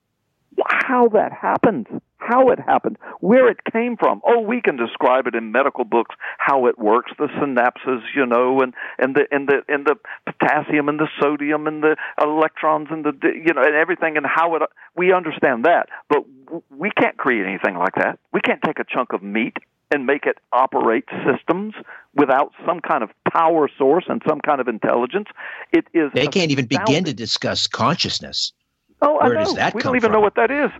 how that happened, how it happened, where it came from. Oh, we can describe it in medical books, how it works, the synapses, you know, and, and the and the and the potassium and the sodium and the electrons and the, you know, and everything, and how it, we understand that. But we can't create anything like that. We can't take a chunk of meat and make it operate systems without some kind of power source and some kind of intelligence. It is. They can't even begin astounding. to discuss consciousness. Oh, Where I know. does that we come don't even from? know what that is.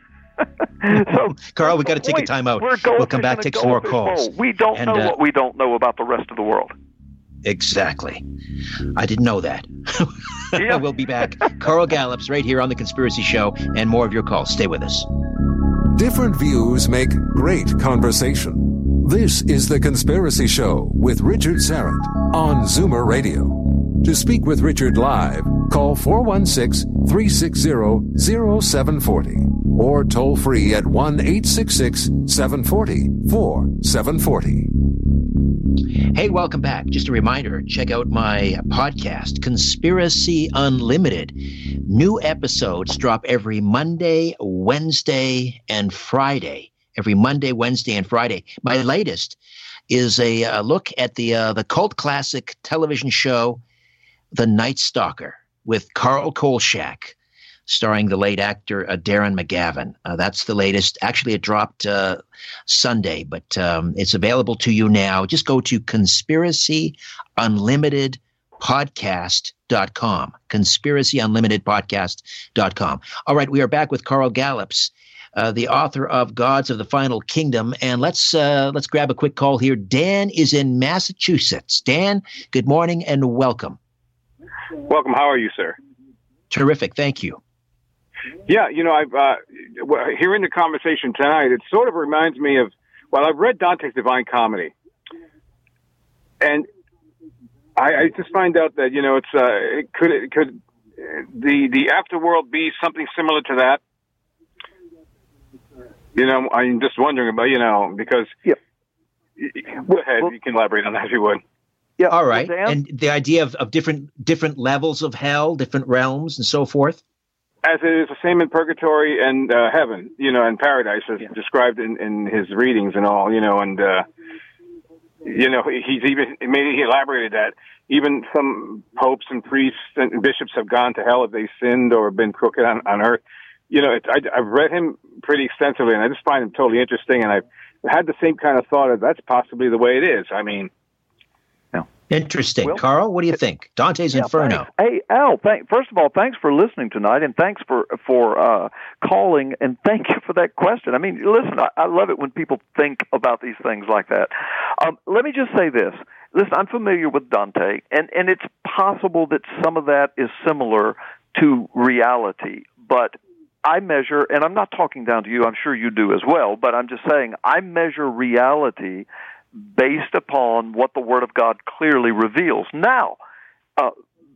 So, Carl, we got to take a time out. We're We'll come back, goldfish in a take some more goldfish calls. bowl. We don't And, know uh, what we don't know about the rest of the world. Exactly. I didn't know that. Yeah. We'll be back. Carl Gallups right here on The Conspiracy Show, and more of your calls. Stay with us. Different views make great conversation. This is The Conspiracy Show with Richard Syrett on Zoomer Radio. To speak with Richard live, call four one six, three six zero, zero seven four zero or toll free at one eight six six, seven four zero, four seven four zero. Hey, welcome back. Just a reminder, check out my podcast, Conspiracy Unlimited. New episodes drop every Monday, Wednesday, and Friday. Every Monday, Wednesday, and Friday. My latest is a uh, look at the uh, the cult classic television show, The Night Stalker, with Carl Kolchak, starring the late actor uh, Darren McGavin. Uh, that's the latest. Actually, it dropped uh, Sunday, but um, it's available to you now. Just go to conspiracy unlimited podcast dot com. conspiracy unlimited podcast dot com. All right, we are back with Carl Gallups, uh, the author of Gods of the Final Kingdom, and let's uh, let's grab a quick call here. Dan is in Massachusetts. Dan, good morning and welcome. Welcome. How are you, sir? Terrific. Thank you. Yeah, you know, I've uh, hearing the conversation tonight, it sort of reminds me of, well, I've read Dante's Divine Comedy, and I, I just find out that, you know, it's uh, it could it could the the afterworld be something similar to that? You know, I'm just wondering about, you know, because yeah. Go ahead, well, you can elaborate on that if you would. Yeah. All right. Well, and the idea of, of different different levels of hell, different realms, and so forth. As it is the same in purgatory and uh, heaven, you know, and paradise, as yeah. described in, in his readings and all, you know, and uh, you know, he's even maybe he elaborated that even some popes and priests and bishops have gone to hell if they sinned or been crooked on, on earth. You know, it, I, I've read him pretty extensively, and I just find him totally interesting. And I've had the same kind of thought of that's possibly the way it is. I mean, yeah. Interesting. Well, Carl, what do you think? Dante's yeah, Inferno. Thanks. Hey, Al, thank, first of all, thanks for listening tonight, and thanks for for uh, calling, and thank you for that question. I mean, listen, I, I love it when people think about these things like that. Um, let me just say this. Listen, I'm familiar with Dante, and, and it's possible that some of that is similar to reality, but I measure, and I'm not talking down to you, I'm sure you do as well, but I'm just saying I measure reality based upon what the Word of God clearly reveals. Now, uh,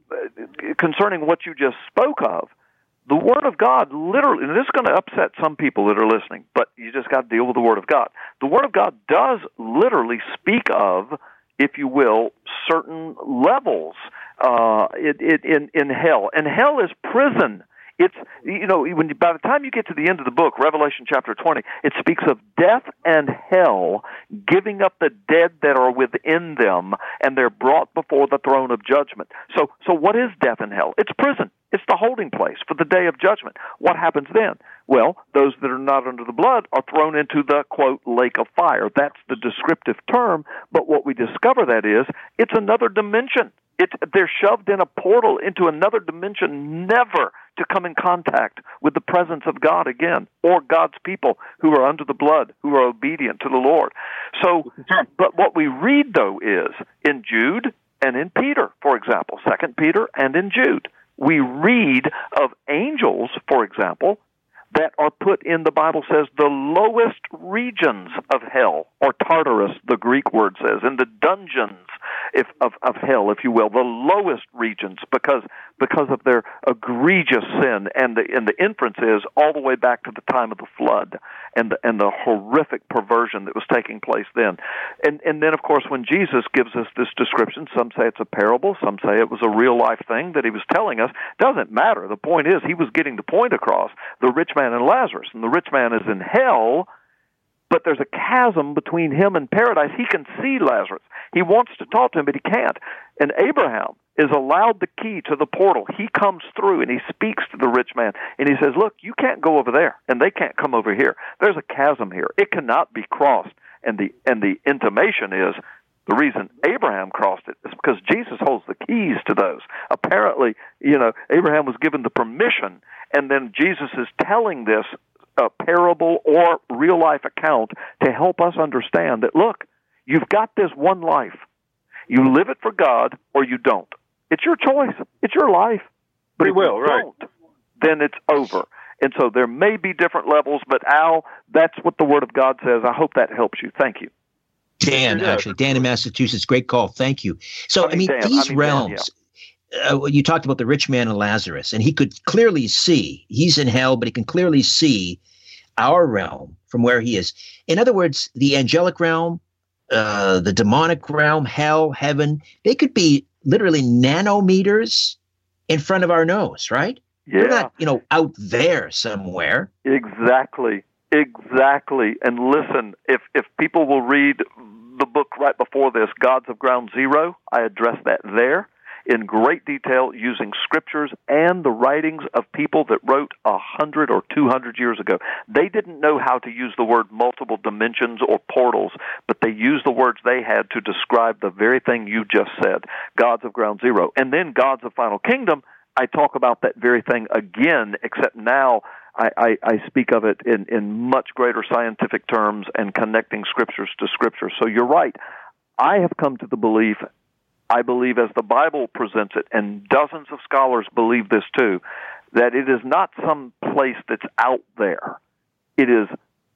concerning what you just spoke of, the Word of God literally, and this is going to upset some people that are listening, but you just got to deal with the Word of God. The Word of God does literally speak of, if you will, certain levels uh, it, it, in, in hell. And hell is prison. It's, you know, when you, by the time you get to the end of the book, Revelation chapter twenty, it speaks of death and hell giving up the dead that are within them, and they're brought before the throne of judgment. So, so what is death and hell? It's prison. It's the holding place for the day of judgment. What happens then? Well, those that are not under the blood are thrown into the, quote, lake of fire. That's the descriptive term, but what we discover that is, it's another dimension. It's, they're shoved in a portal into another dimension, never to come in contact with the presence of God again, or God's people who are under the blood, who are obedient to the Lord. So, but what we read, though, is in Jude and in Peter, for example, Second Peter and in Jude, we read of angels, for example, that are put in, the Bible says, the lowest regions of hell, or Tartarus, the Greek word says, in the dungeons if, of, of hell, if you will, the lowest regions, because because of their egregious sin, and the and the inference is all the way back to the time of the flood, and the, and the horrific perversion that was taking place then. And and then, of course, when Jesus gives us this description, some say it's a parable, some say it was a real-life thing that he was telling us. Doesn't matter. The point is, he was getting the point across, the rich man and Lazarus, and the rich man is in hell, but there's a chasm between him and paradise. He can see Lazarus. He wants to talk to him, but he can't. And Abraham is allowed the key to the portal. He comes through, and he speaks to the rich man, and he says, look, you can't go over there, and they can't come over here. There's a chasm here. It cannot be crossed. And the and the intimation is, the reason Abraham crossed it is because Jesus holds the keys to those. Apparently, you know, Abraham was given the permission, and then Jesus is telling this uh, parable or real-life account to help us understand that, look, you've got this one life. You live it for God or you don't. It's your choice. It's your life. But Free if will, you right. don't, then it's over. And so there may be different levels, but Al, that's what the Word of God says. I hope that helps you. Thank you. Dan, Yeah. actually, Dan in Massachusetts, great call. Thank you. So, I mean, Dan. these I mean, Dan, realms, uh, you talked about the rich man and Lazarus, and he could clearly see, he's in hell, but he can clearly see our realm from where he is. In other words, the angelic realm, uh, the demonic realm, hell, heaven, they could be literally nanometers in front of our nose, right? Yeah. They're not, you know, out there somewhere. Exactly. Exactly. And listen, if if people will read the book right before this, Gods of Ground Zero, I address that there in great detail using scriptures and the writings of people that wrote a hundred or two hundred years ago. They didn't know how to use the word multiple dimensions or portals, but they used the words they had to describe the very thing you just said, Gods of Ground Zero. And then Gods of Final Kingdom, I talk about that very thing again, except now I, I, I speak of it in, in much greater scientific terms and connecting scriptures to scripture. So you're right. I have come to the belief, I believe as the Bible presents it, and dozens of scholars believe this too, that it is not some place that's out there. It is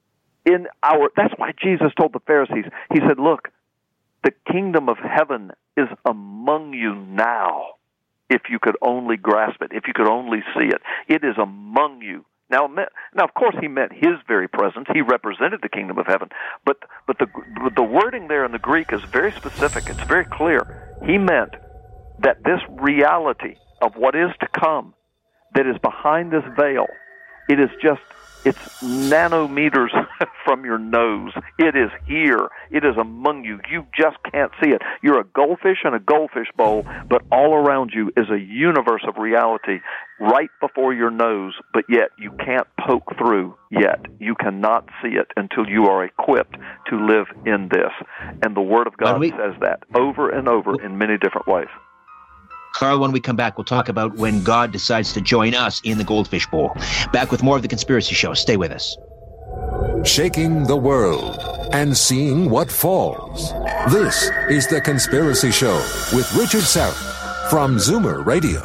in our, that's why Jesus told the Pharisees, he said, look, the kingdom of heaven is among you now, if you could only grasp it, if you could only see it. It is among you. Now, now, of course, he meant his very presence. He represented the kingdom of heaven. But but the the wording there in the Greek is very specific. It's very clear. He meant that this reality of what is to come, that is behind this veil, it is just It's nanometers from your nose. It is here. It is among you. You just can't see it. You're a goldfish in a goldfish bowl, but all around you is a universe of reality right before your nose, but yet you can't poke through yet. You cannot see it until you are equipped to live in this. And the Word of God we, says that over and over in many different ways. Carl, when we come back, we'll talk about when God decides to join us in the goldfish bowl. Back with more of The Conspiracy Show. Stay with us. Shaking the world and seeing what falls. This is The Conspiracy Show with Richard Syrett from Zoomer Radio.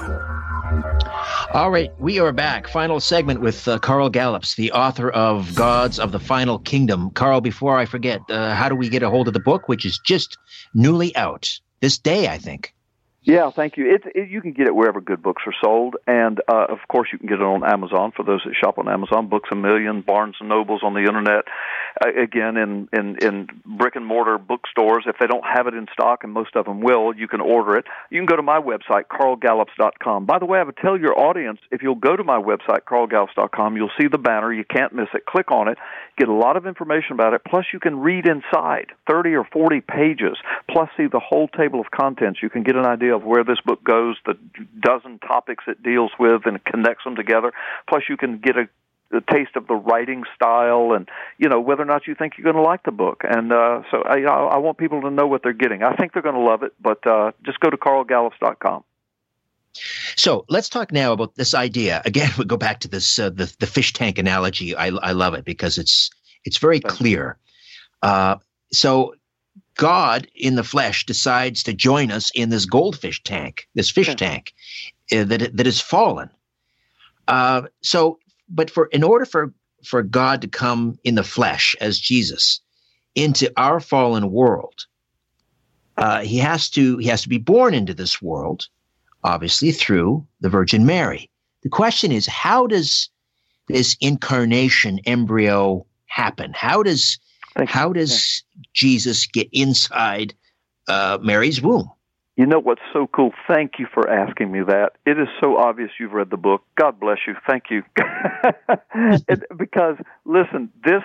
All right, we are back. Final segment with uh, Carl Gallups, the author of Gods of the Final Kingdom. Carl, before I forget, uh, how do we get a hold of the book, which is just newly out this day, I think? Yeah, thank you. It's it, you can get it wherever good books are sold, and uh, of course you can get it on Amazon for those that shop on Amazon. Books a Million, Barnes and Nobles on the internet. Uh, again, in, in in brick and mortar bookstores, if they don't have it in stock, and most of them will, you can order it. You can go to my website, carl gallups dot com. By the way, I would tell your audience, if you'll go to my website, carl gallups dot com, you'll see the banner. You can't miss it. Click on it. Get a lot of information about it. Plus, you can read inside thirty or forty pages. Plus, see the whole table of contents. You can get an idea of where this book goes, the dozen topics it deals with, and connects them together. Plus, you can get a, a taste of the writing style and, you know, whether or not you think you're going to like the book. And uh, so I, I want people to know what they're getting. I think they're going to love it, but uh, just go to carl gallups dot com. So let's talk now about this idea. Again, we go back to this uh, the the fish tank analogy. I I love it because it's it's very clear. Uh, so God in the flesh decides to join us in this goldfish tank, this fish yeah. tank uh, that that is fallen. Uh, so, but for in order for for God to come in the flesh as Jesus into our fallen world, uh, he has to he has to be born into this world. Obviously, through the Virgin Mary. The question is, how does this incarnation embryo happen? How does how does Jesus get inside uh, Mary's womb? You know what's so cool? Thank you for asking me that. It is so obvious you've read the book. God bless you. Thank you. it, because, listen, this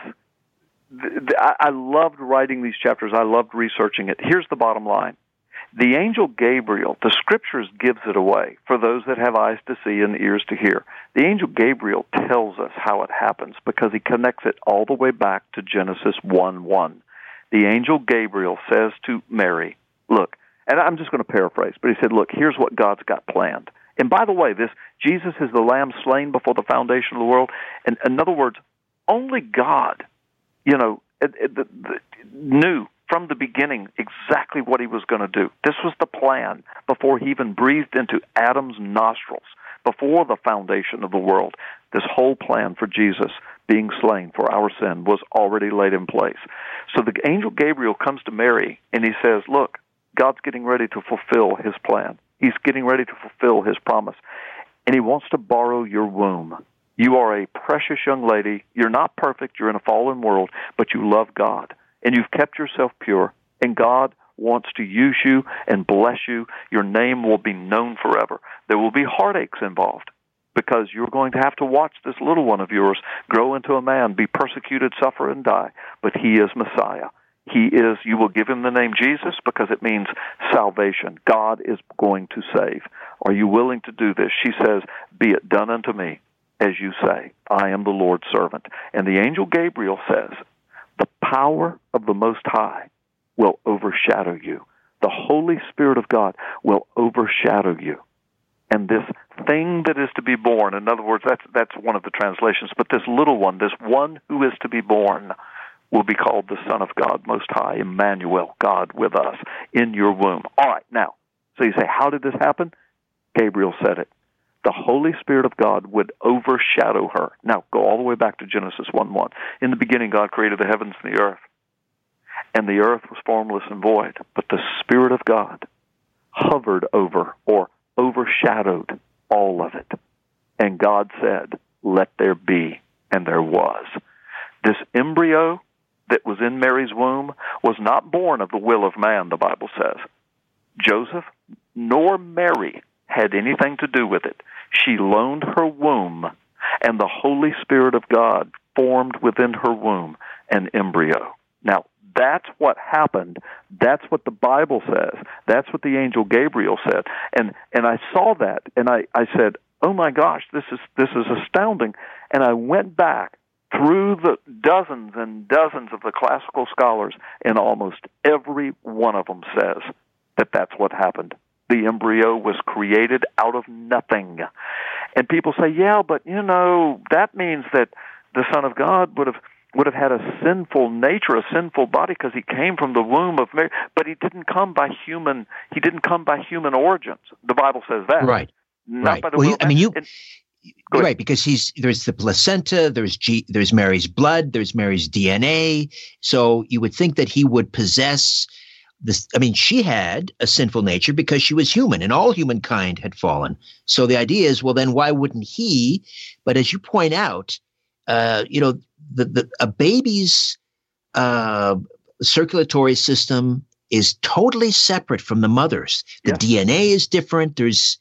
th- th- I, I loved writing these chapters. I loved researching it. Here's the bottom line. The angel Gabriel, the Scriptures gives it away for those that have eyes to see and ears to hear. The angel Gabriel tells us how it happens because he connects it all the way back to Genesis one one. The angel Gabriel says to Mary, look, and I'm just going to paraphrase, but he said, look, here's what God's got planned. And by the way, this Jesus is the lamb slain before the foundation of the world. And in other words, only God, you know, it, it, the, the, knew from the beginning exactly what he was going to do. This was the plan before he even breathed into Adam's nostrils, before the foundation of the world. This whole plan for Jesus being slain for our sin was already laid in place. So the angel Gabriel comes to Mary and he says, look, God's getting ready to fulfill his plan. He's getting ready to fulfill his promise. And he wants to borrow your womb. You are a precious young lady. You're not perfect. You're in a fallen world, but you love God. And you've kept yourself pure, and God wants to use you and bless you. Your name will be known forever. There will be heartaches involved because you're going to have to watch this little one of yours grow into a man, be persecuted, suffer, and die. But he is Messiah. He is, you will give him the name Jesus because it means salvation. God is going to save. Are you willing to do this? She says, be it done unto me as you say. I am the Lord's servant. And the angel Gabriel says, the power of the Most High will overshadow you. The Holy Spirit of God will overshadow you. And this thing that is to be born, in other words, that's that's one of the translations, but this little one, this one who is to be born, will be called the Son of God Most High, Emmanuel, God with us, in your womb. All right, now, so you say, how did this happen? Gabriel said it. The Holy Spirit of God would overshadow her. Now, go all the way back to Genesis one one. In the beginning, God created the heavens and the earth. And the earth was formless and void. But the Spirit of God hovered over or overshadowed all of it. And God said, let there be. And there was. This embryo that was in Mary's womb was not born of the will of man, the Bible says. Joseph nor Mary had anything to do with it. She loaned her womb, and the Holy Spirit of God formed within her womb an embryo. Now, that's what happened. That's what the Bible says. That's what the angel Gabriel said. And and I saw that, and I, I said, oh my gosh, this is this is astounding. And I went back through the dozens and dozens of the classical scholars, and almost every one of them says that that's what happened. The embryo was created out of nothing. And people say, yeah, but, you know, that means that the Son of God would have would have had a sinful nature, a sinful body, because he came from the womb of Mary. But he didn't come by human. He didn't come by human origins. The Bible says that. Right. Not right. By the well, womb. I mean, you. And, right, because he's there's the placenta, there's G, there's Mary's blood, there's Mary's D N A. So you would think that he would possess this. I mean, she had a sinful nature because she was human, and all humankind had fallen. So the idea is, well, then why wouldn't he? But as you point out, uh, you know, the, the a baby's uh, circulatory system is totally separate from the mother's. The yeah. D N A is different. There's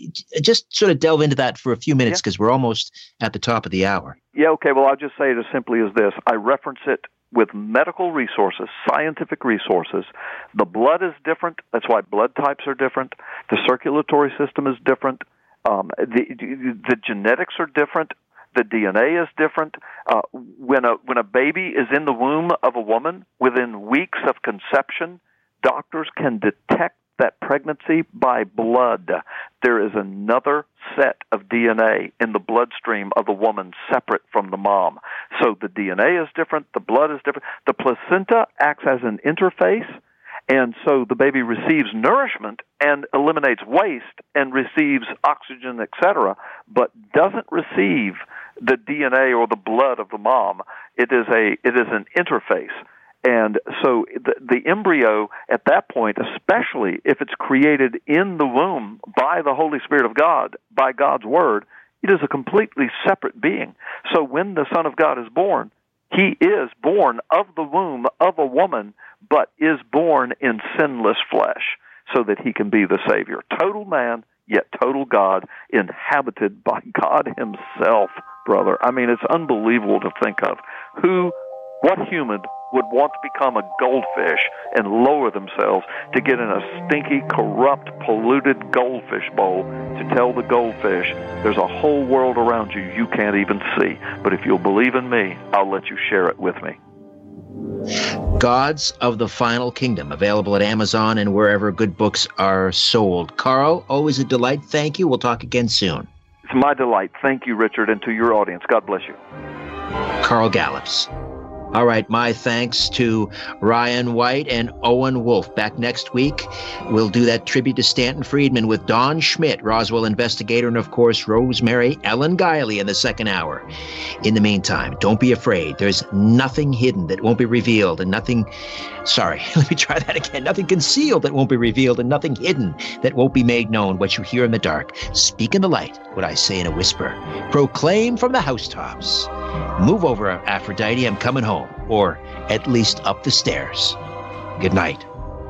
just sort of delve into that for a few minutes because yeah. we're almost at the top of the hour. Yeah, okay. Well, I'll just say it as simply as this. I reference it with medical resources, scientific resources. The blood is different. That's why blood types are different. The circulatory system is different. Um, the, the genetics are different. The D N A is different. Uh, when a when a baby is in the womb of a woman, within weeks of conception, doctors can detect that pregnancy by blood. There is another set of D N A in the bloodstream of the woman separate from the mom. So the D N A is different, the blood is different. The placenta acts as an interface, and so the baby receives nourishment and eliminates waste and receives oxygen, et cetera, but doesn't receive the D N A or the blood of the mom. It is a it is an interface. And so the, the embryo at that point, especially if it's created in the womb by the Holy Spirit of God, by God's Word, it is a completely separate being. So when the Son of God is born, he is born of the womb of a woman, but is born in sinless flesh so that he can be the Savior. Total man, yet total God, inhabited by God himself, brother. I mean, it's unbelievable to think of. Who, what human would want to become a goldfish and lower themselves to get in a stinky, corrupt, polluted goldfish bowl to tell the goldfish there's a whole world around you you can't even see. But if you'll believe in me, I'll let you share it with me. Gods of the Final Kingdom, available at Amazon and wherever good books are sold. Carl, always a delight. Thank you. We'll talk again soon. It's my delight. Thank you, Richard, and to your audience. God bless you. Carl Gallups. All right, my thanks to Ryan White and Owen Wolf. Back next week, we'll do that tribute to Stanton Friedman with Don Schmidt, Roswell investigator, and of course, Rosemary Ellen Guiley in the second hour. In the meantime, don't be afraid. There's nothing hidden that won't be revealed, and nothing, sorry, let me try that again. Nothing concealed that won't be revealed, and nothing hidden that won't be made known. What you hear in the dark, speak in the light, what I say in a whisper. Proclaim from the housetops. Move over, Aphrodite, I'm coming home. Or at least up the stairs. Good night.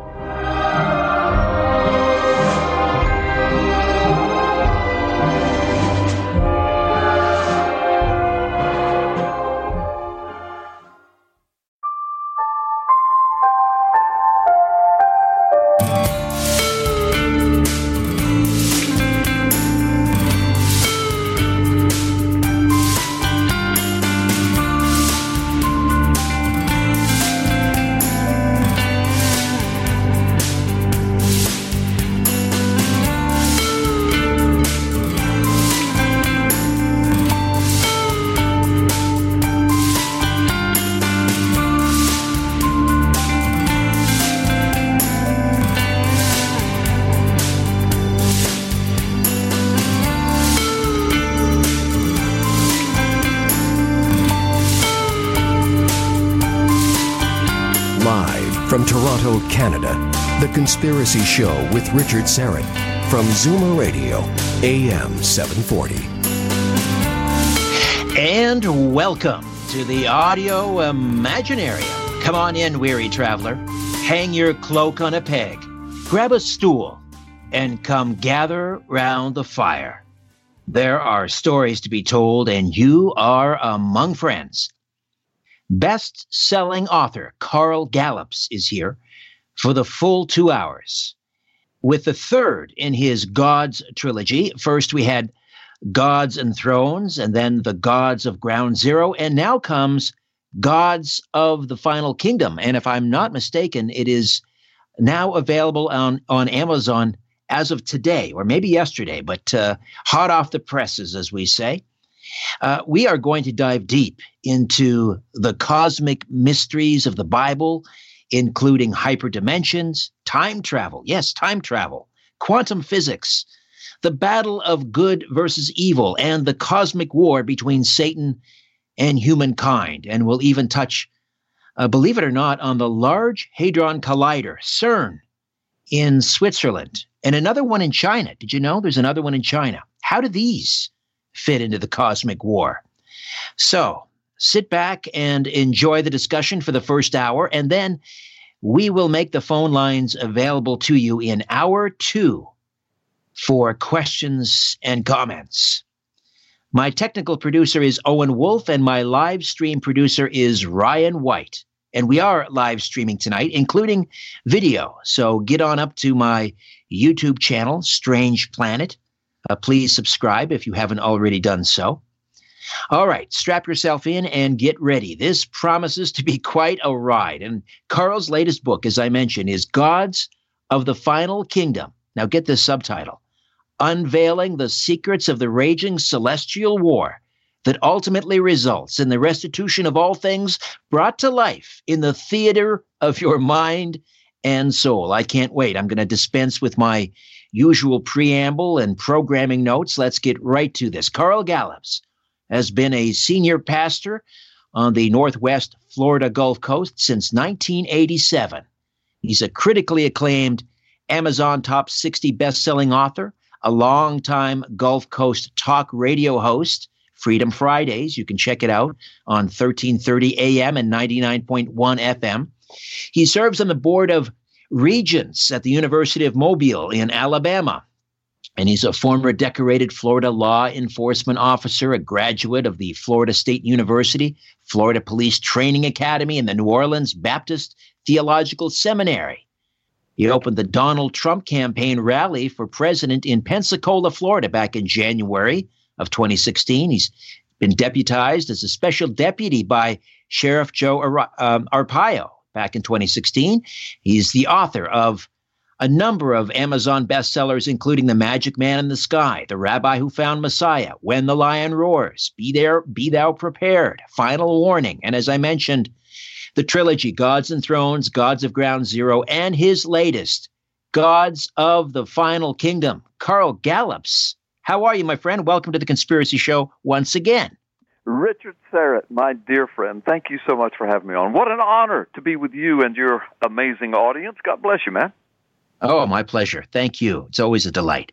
From Toronto, Canada, The Conspiracy Show with Richard Syrett from Zoomer Radio, A M seven forty. And welcome to the Audio Imaginarium. Come on in, weary traveler. Hang your cloak on a peg. Grab a stool and come gather round the fire. There are stories to be told, and you are among friends. Best-selling author Carl Gallups is here for the full two hours with the third in his Gods trilogy. First, we had Gods and Thrones, and then the Gods of Ground Zero, and now comes Gods of the Final Kingdom. And if I'm not mistaken, it is now available on, on Amazon as of today, or maybe yesterday, but uh, hot off the presses, as we say. Uh, we are going to dive deep into the cosmic mysteries of the Bible, including hyperdimensions, time travel, yes, time travel, quantum physics, the battle of good versus evil, and the cosmic war between Satan and humankind. And we'll even touch, uh, believe it or not, on the Large Hadron Collider, CERN, in Switzerland, and another one in China. Did you know there's another one in China? How do these fit into the cosmic war? So sit back and enjoy the discussion for the first hour, and then we will make the phone lines available to you in hour two for questions and comments. My technical producer is Owen Wolf, and my live stream producer is Ryan White. And we are live streaming tonight, including video. So get on up to my YouTube channel, Strange Planet. Uh, please subscribe if you haven't already done so. All right, strap yourself in and get ready. This promises to be quite a ride. And Carl's latest book, as I mentioned, is Gods of the Final Kingdom. Now get this subtitle: Unveiling the Secrets of the Raging Celestial War that ultimately results in the restitution of all things brought to life in the theater of your mind and soul. I can't wait. I'm going to dispense with my usual preamble and programming notes. Let's get right to this. Carl Gallups has been a senior pastor on the Northwest Florida Gulf Coast since nineteen eighty-seven. He's a critically acclaimed Amazon Top sixty best-selling author, a longtime Gulf Coast talk radio host, Freedom Fridays. You can check it out on thirteen thirty A M and ninety-nine point one F M. He serves on the board of regents at the University of Mobile in Alabama. And he's a former decorated Florida law enforcement officer, a graduate of the Florida State University, Florida Police Training Academy, and the New Orleans Baptist Theological Seminary. He opened the Donald Trump campaign rally for president in Pensacola, Florida, back in January of twenty sixteen. He's been deputized as a special deputy by Sheriff Joe Ar- um, Arpaio back in twenty sixteen. He's the author of a number of Amazon bestsellers, including The Magic Man in the Sky, The Rabbi Who Found Messiah, When the Lion Roars, Be There, Be Thou Prepared, Final Warning, and as I mentioned, the trilogy Gods and Thrones, Gods of Ground Zero, and his latest, Gods of the Final Kingdom. Carl Gallups, how are you, my friend? Welcome to the Conspiracy Show once again. Richard Syrett, my dear friend, thank you so much for having me on. What an honor to be with you and your amazing audience. God bless you, man. Oh, my pleasure. Thank you. It's always a delight.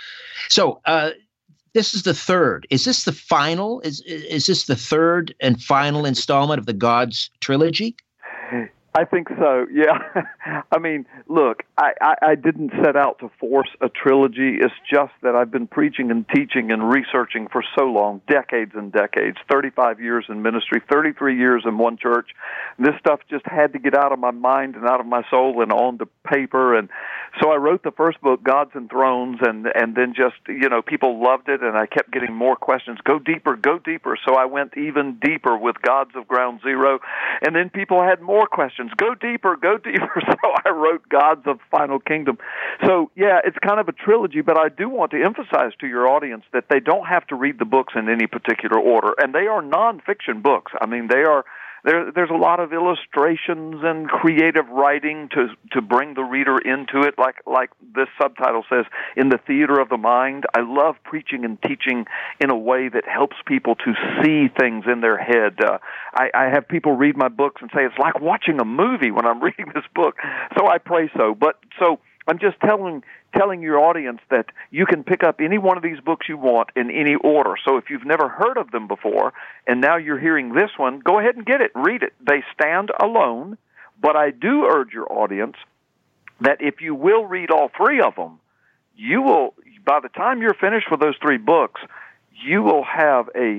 So, uh, this is the third. Is this the final? Is is this the third and final installment of the Gods trilogy? I think so, yeah. I mean, look, I, I, I didn't set out to force a trilogy. It's just that I've been preaching and teaching and researching for so long, decades and decades, thirty-five years in ministry, thirty-three years in one church. This stuff just had to get out of my mind and out of my soul and onto paper. And so I wrote the first book, Gods and Thrones, and, and then just, you know, people loved it, and I kept getting more questions. Go deeper, go deeper. So I went even deeper with Gods of Ground Zero, and then people had more questions. Go deeper, go deeper. So I wrote Gods of Final Kingdom. So, yeah, it's kind of a trilogy, but I do want to emphasize to your audience that they don't have to read the books in any particular order, and they are nonfiction books. I mean, they are there. There's a lot of illustrations and creative writing to to bring the reader into it, like like this subtitle says, in the theater of the mind. I love preaching and teaching in a way that helps people to see things in their head. Uh, I, I have people read my books and say it's like watching a movie when I'm reading this book. So I pray so. But so I'm just telling telling your audience that you can pick up any one of these books you want in any order. So if you've never heard of them before, and now you're hearing this one, go ahead and get it, read it. They stand alone, but I do urge your audience that if you will read all three of them, you will, by the time you're finished with those three books, you will have a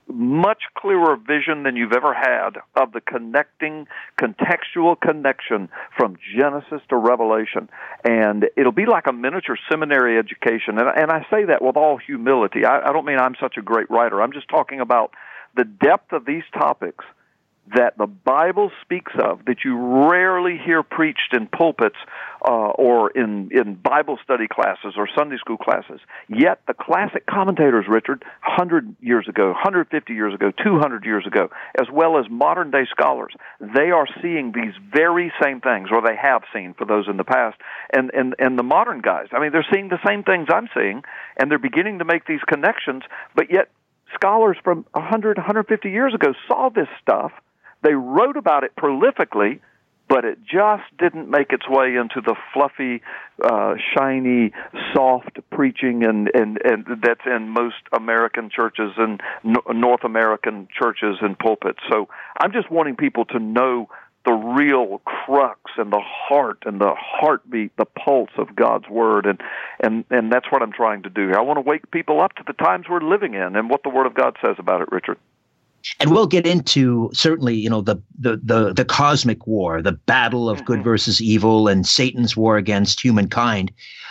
much clearer vision than you've ever had of the connecting, contextual connection from Genesis to Revelation. And it'll be like a miniature seminary education. And, and I say that with all humility. I, I don't mean I'm such a great writer. I'm just talking about the depth of these topics that the Bible speaks of, that you rarely hear preached in pulpits uh, or in, in Bible study classes or Sunday school classes. Yet the classic commentators, Richard, one hundred years ago, one hundred fifty years ago, two hundred years ago, as well as modern-day scholars, they are seeing these very same things, or they have seen for those in the past. And, and, and the modern guys, I mean, they're seeing the same things I'm seeing, and they're beginning to make these connections, but yet scholars from one hundred, one hundred fifty years ago saw this stuff. They wrote about it prolifically, but it just didn't make its way into the fluffy, uh, shiny, soft preaching and, and, and that's in most American churches and no- North American churches and pulpits. So I'm just wanting people to know the real crux and the heart and the heartbeat, the pulse of God's Word, and, and, and that's what I'm trying to do here. I want to wake people up to the times we're living in and what the Word of God says about it, Richard. And we'll get into certainly, you know, the, the the the cosmic war, the battle of mm-hmm. good versus evil, and Satan's war against humankind.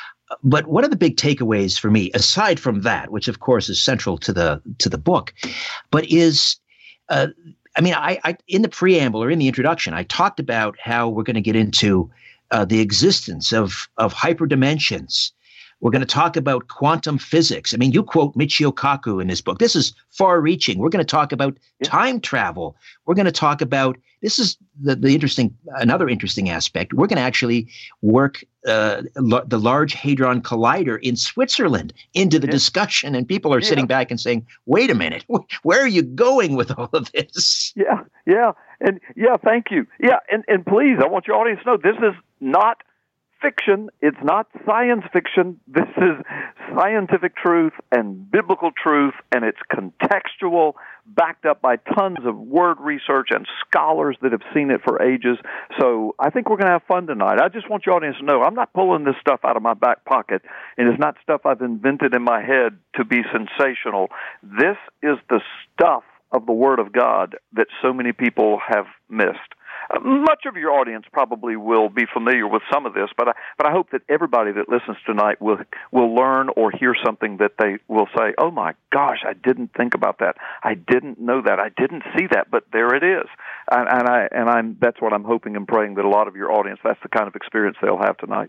But one of the big takeaways for me, aside from that, which of course is central to the to the book, but is, uh, I mean, I, I in the preamble or in the introduction, I talked about how we're going to get into uh, the existence of of hyperdimensions. We're going to talk about quantum physics. I mean, you quote Michio Kaku in this book. This is far-reaching. We're going to talk about yeah. time travel. We're going to talk about – this is the, the interesting – another interesting aspect. We're going to actually work uh, lo- the Large Hadron Collider in Switzerland into the yeah. discussion, and people are yeah. sitting back and saying, wait a minute, where are you going with all of this? Yeah, yeah, and yeah, thank you. Yeah, and, and please, I want your audience to know this is not – fiction. It's not science fiction. This is scientific truth and biblical truth, and it's contextual, backed up by tons of word research and scholars that have seen it for ages. So I think we're going to have fun tonight. I just want your audience to know I'm not pulling this stuff out of my back pocket, and it's not stuff I've invented in my head to be sensational. This is the stuff of the Word of God that so many people have missed. Uh, much of your audience probably will be familiar with some of this, but I, but I hope that everybody that listens tonight will will learn or hear something that they will say, "Oh my gosh, I didn't think about that. I didn't know that. I didn't see that, but there it is." And, and I and I'm that's what I'm hoping and praying that a lot of your audience, that's the kind of experience they'll have tonight.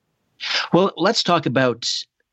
Well, let's talk about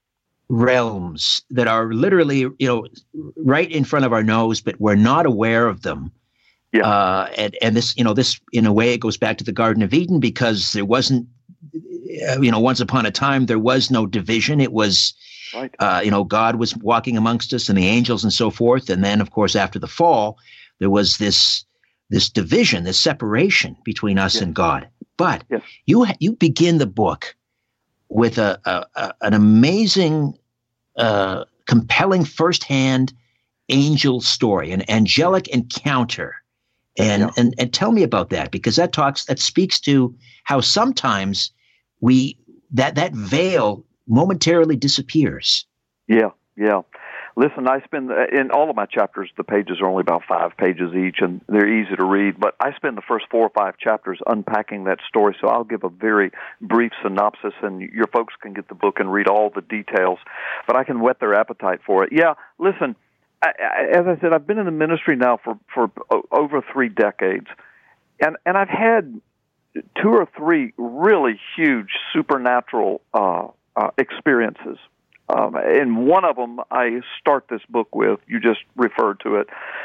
realms that are literally, you know, right in front of our nose, but we're not aware of them. Yeah. Uh, and, and this, you know, this, in a way, it goes back to the Garden of Eden, because there wasn't, you know, once upon a time, there was no division. It was, right. uh, you know, God was walking amongst us and the angels and so forth. And then, of course, after the fall, there was this, this division, this separation between us yeah. and God. But yeah. you, you begin the book with a, a, a an amazing, uh, compelling firsthand angel story, an angelic encounter. And, yeah. and and tell me about that, because that talks that speaks to how sometimes we that that veil momentarily disappears. Yeah, yeah. Listen, I spend in all of my chapters, the pages are only about five pages each, and they're easy to read. But I spend the first four or five chapters unpacking that story, so I'll give a very brief synopsis, and your folks can get the book and read all the details. But I can whet their appetite for it. Yeah, listen. I, as I said, I've been in the ministry now for, for over three decades, and, and I've had two or three really huge supernatural uh, uh, experiences. Um, and one of them I start this book with, you just referred to it,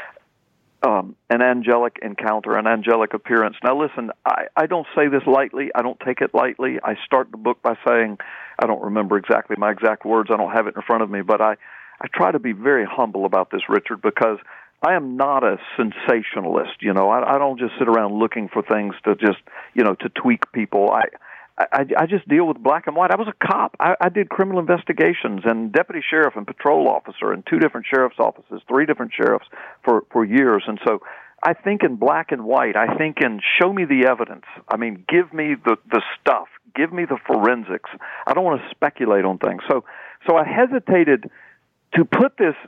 um, an angelic encounter, an angelic appearance. Now listen, I, I don't say this lightly, I don't take it lightly. I start the book by saying, I don't remember exactly my exact words, I don't have it in front of me, but I I try to be very humble about this, Richard, because I am not a sensationalist. You know, I, I don't just sit around looking for things to just, you know, to tweak people. I, I, I just deal with black and white. I was a cop. I, I did criminal investigations and deputy sheriff and patrol officer in two different sheriff's offices, three different sheriffs for, for years. And so I think in black and white. I think in show me the evidence. I mean, give me the, the stuff. Give me the forensics. I don't want to speculate on things. So, so I hesitated to put this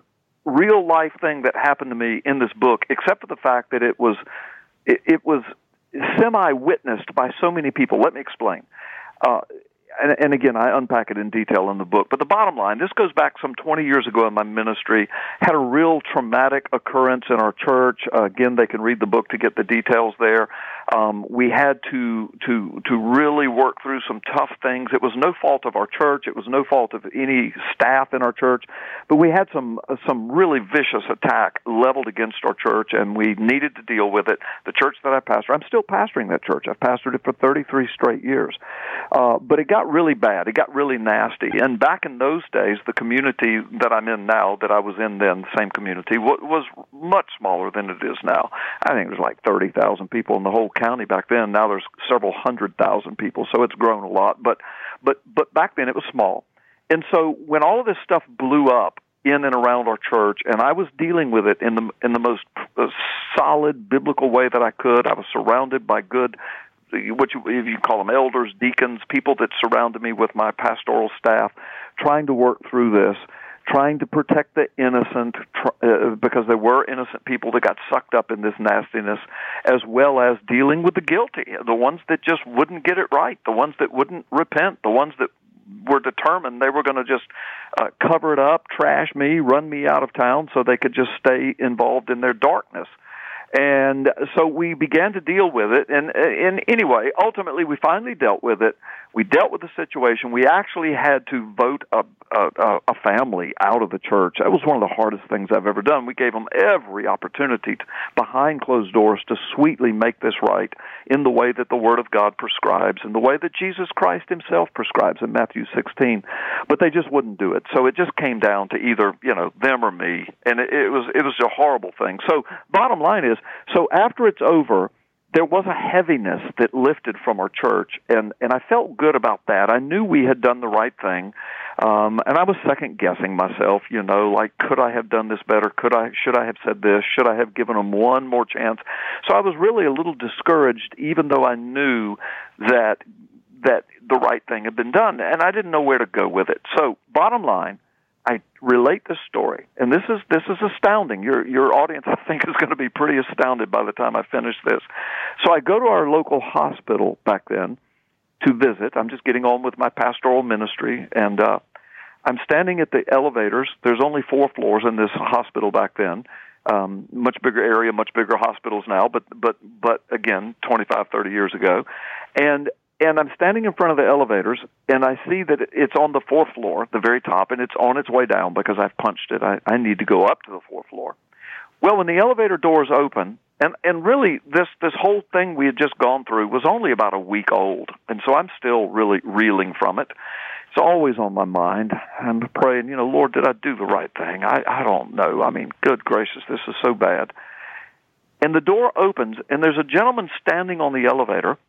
real life thing that happened to me in this book, except for the fact that it was it, it was semi-witnessed by so many people. Let me explain. Uh, and, and again, I unpack it in detail in the book. But the bottom line, this goes back some twenty years ago in my ministry, had a real traumatic occurrence in our church. Uh, again, they can read the book to get the details there. Um, we had to to to really work through some tough things. It was no fault of our church. It was no fault of any staff in our church. But we had some uh, some really vicious attack leveled against our church, and we needed to deal with it. The church that I pastor, I'm still pastoring that church. I've pastored it for thirty-three straight years. Uh, but it got really bad. It got really nasty. And back in those days, the community that I'm in now, that I was in then, the same community, w- was much smaller than it is now. I think there's like thirty thousand people in the whole county back then. Now there's several hundred thousand people, so it's grown a lot. But but but back then it was small. And so when all of this stuff blew up in and around our church, and I was dealing with it in the in the most uh, solid biblical way that I could, I was surrounded by good, what you, if you call them elders, deacons, people that surrounded me with my pastoral staff, trying to work through this, trying to protect the innocent, uh, because there were innocent people that got sucked up in this nastiness, as well as dealing with the guilty, the ones that just wouldn't get it right, the ones that wouldn't repent, the ones that were determined they were going to just uh, cover it up, trash me, run me out of town so they could just stay involved in their darkness. And so we began to deal with it, and, and anyway, ultimately we finally dealt with it. We dealt with the situation. We actually had to vote a, a, a family out of the church. That was one of the hardest things I've ever done. We gave them every opportunity to, behind closed doors, to sweetly make this right in the way that the Word of God prescribes, in the way that Jesus Christ himself prescribes in Matthew sixteen. But they just wouldn't do it. So it just came down to either, you know, them or me, and it, it was it was a horrible thing. So bottom line is, so after it's over, there was a heaviness that lifted from our church, and, and I felt good about that. I knew we had done the right thing, um, and I was second-guessing myself, you know, like, could I have done this better? Could I? Should I have said this? Should I have given them one more chance? So I was really a little discouraged, even though I knew that that the right thing had been done, and I didn't know where to go with it. So bottom line, I relate this story, and this is this is astounding. Your your audience, I think, is going to be pretty astounded by the time I finish this. So I go to our local hospital back then to visit. I'm just getting on with my pastoral ministry, and uh, I'm standing at the elevators. There's only four floors in this hospital back then. Um, much bigger area, much bigger hospitals now, but but but again, twenty-five, thirty years ago, and. And I'm standing in front of the elevators, and I see that it's on the fourth floor, the very top, and it's on its way down because I've punched it. I, I need to go up to the fourth floor. Well, when the elevator doors open, and, and really this, this whole thing we had just gone through was only about a week old, and so I'm still really reeling from it. It's always on my mind. I'm praying, you know, Lord, did I do the right thing? I, I don't know. I mean, good gracious, this is so bad. And the door opens, and there's a gentleman standing on the elevator.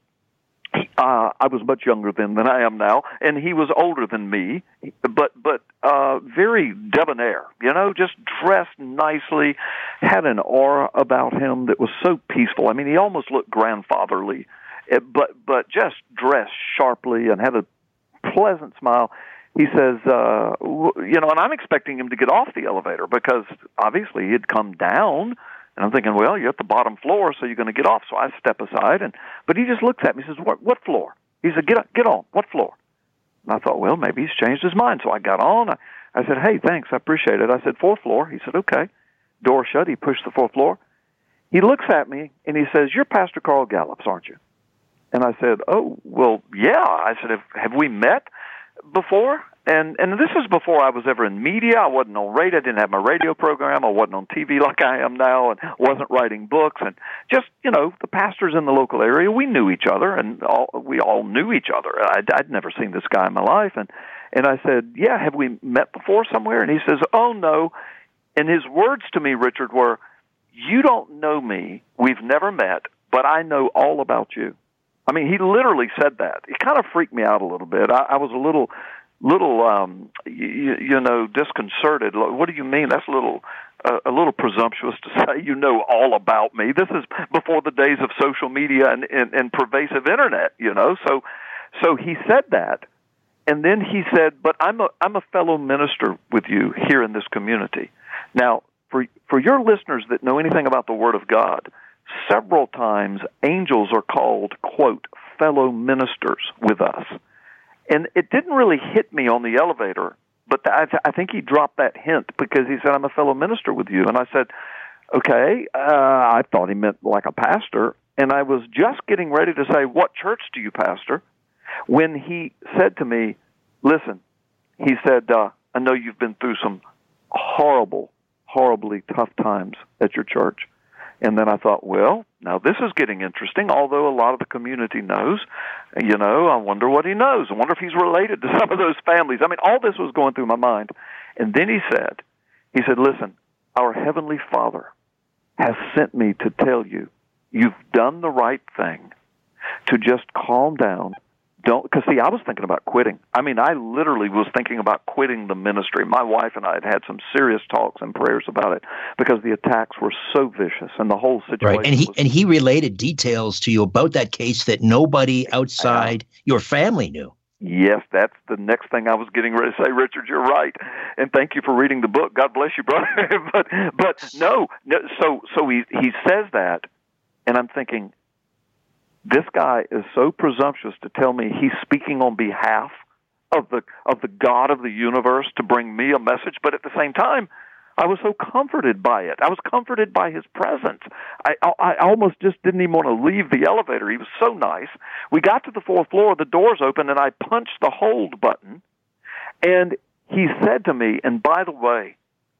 Uh, I was much younger then than I am now, and he was older than me, but but uh, very debonair, you know, just dressed nicely, had an aura about him that was so peaceful. I mean, he almost looked grandfatherly, but but just dressed sharply and had a pleasant smile. He says, uh, you know, and I'm expecting him to get off the elevator because obviously he had come down. And I'm thinking, well, you're at the bottom floor, so you're going to get off. So I step aside, and but he just looks at me and says, what, what floor? He said, get get on. What floor? And I thought, well, maybe he's changed his mind. So I got on. I, I said, hey, thanks, I appreciate it. I said, fourth floor. He said, okay. Door shut. He pushed the fourth floor. He looks at me, and he says, you're Pastor Carl Gallups, aren't you? And I said, oh, well, yeah. I said, have, have we met before? And and this is before I was ever in media. I wasn't on radio. I didn't have my radio program. I wasn't on T V like I am now, and wasn't writing books. And just, you know, the pastors in the local area, we knew each other, and all, we all knew each other. I'd, I'd never seen this guy in my life. And, and I said, yeah, have we met before somewhere? And he says, oh, no. And his words to me, Richard, were, you don't know me. We've never met, but I know all about you. I mean, he literally said that. It kind of freaked me out a little bit. I, I was a little... little, um, you, you know, disconcerted. What do you mean? That's a little, uh, a little presumptuous to say you know all about me. This is before the days of social media and, and, and pervasive internet, you know. So, so he said that, and then he said, "But I'm a I'm a fellow minister with you here in this community." Now, for for your listeners that know anything about the Word of God, several times angels are called, quote, fellow ministers with us. And it didn't really hit me on the elevator, but I, th- I think he dropped that hint because he said, I'm a fellow minister with you. And I said, okay, uh, I thought he meant like a pastor. And I was just getting ready to say, what church do you pastor? When he said to me, listen, he said, uh, I know you've been through some horrible, horribly tough times at your church. And then I thought, well, now this is getting interesting, although a lot of the community knows. You know, I wonder what he knows. I wonder if he's related to some of those families. I mean, all this was going through my mind. And then he said, he said, listen, our Heavenly Father has sent me to tell you, you've done the right thing to just calm down. Don't, because see, I was thinking about quitting. I mean, I literally was thinking about quitting the ministry. My wife and I had had some serious talks and prayers about it because the attacks were so vicious and the whole situation. Right, and he was, and he related details to you about that case that nobody outside uh, your family knew. Yes, that's the next thing I was getting ready to say, Richard. You're right, and thank you for reading the book. God bless you, brother. but but no, no, so so he he says that, and I'm thinking, this guy is so presumptuous to tell me he's speaking on behalf of the of the God of the universe to bring me a message, but at the same time, I was so comforted by it. I was comforted by his presence. I, I, I almost just didn't even want to leave the elevator. He was so nice. We got to the fourth floor, the doors opened, and I punched the hold button, and he said to me, and by the way,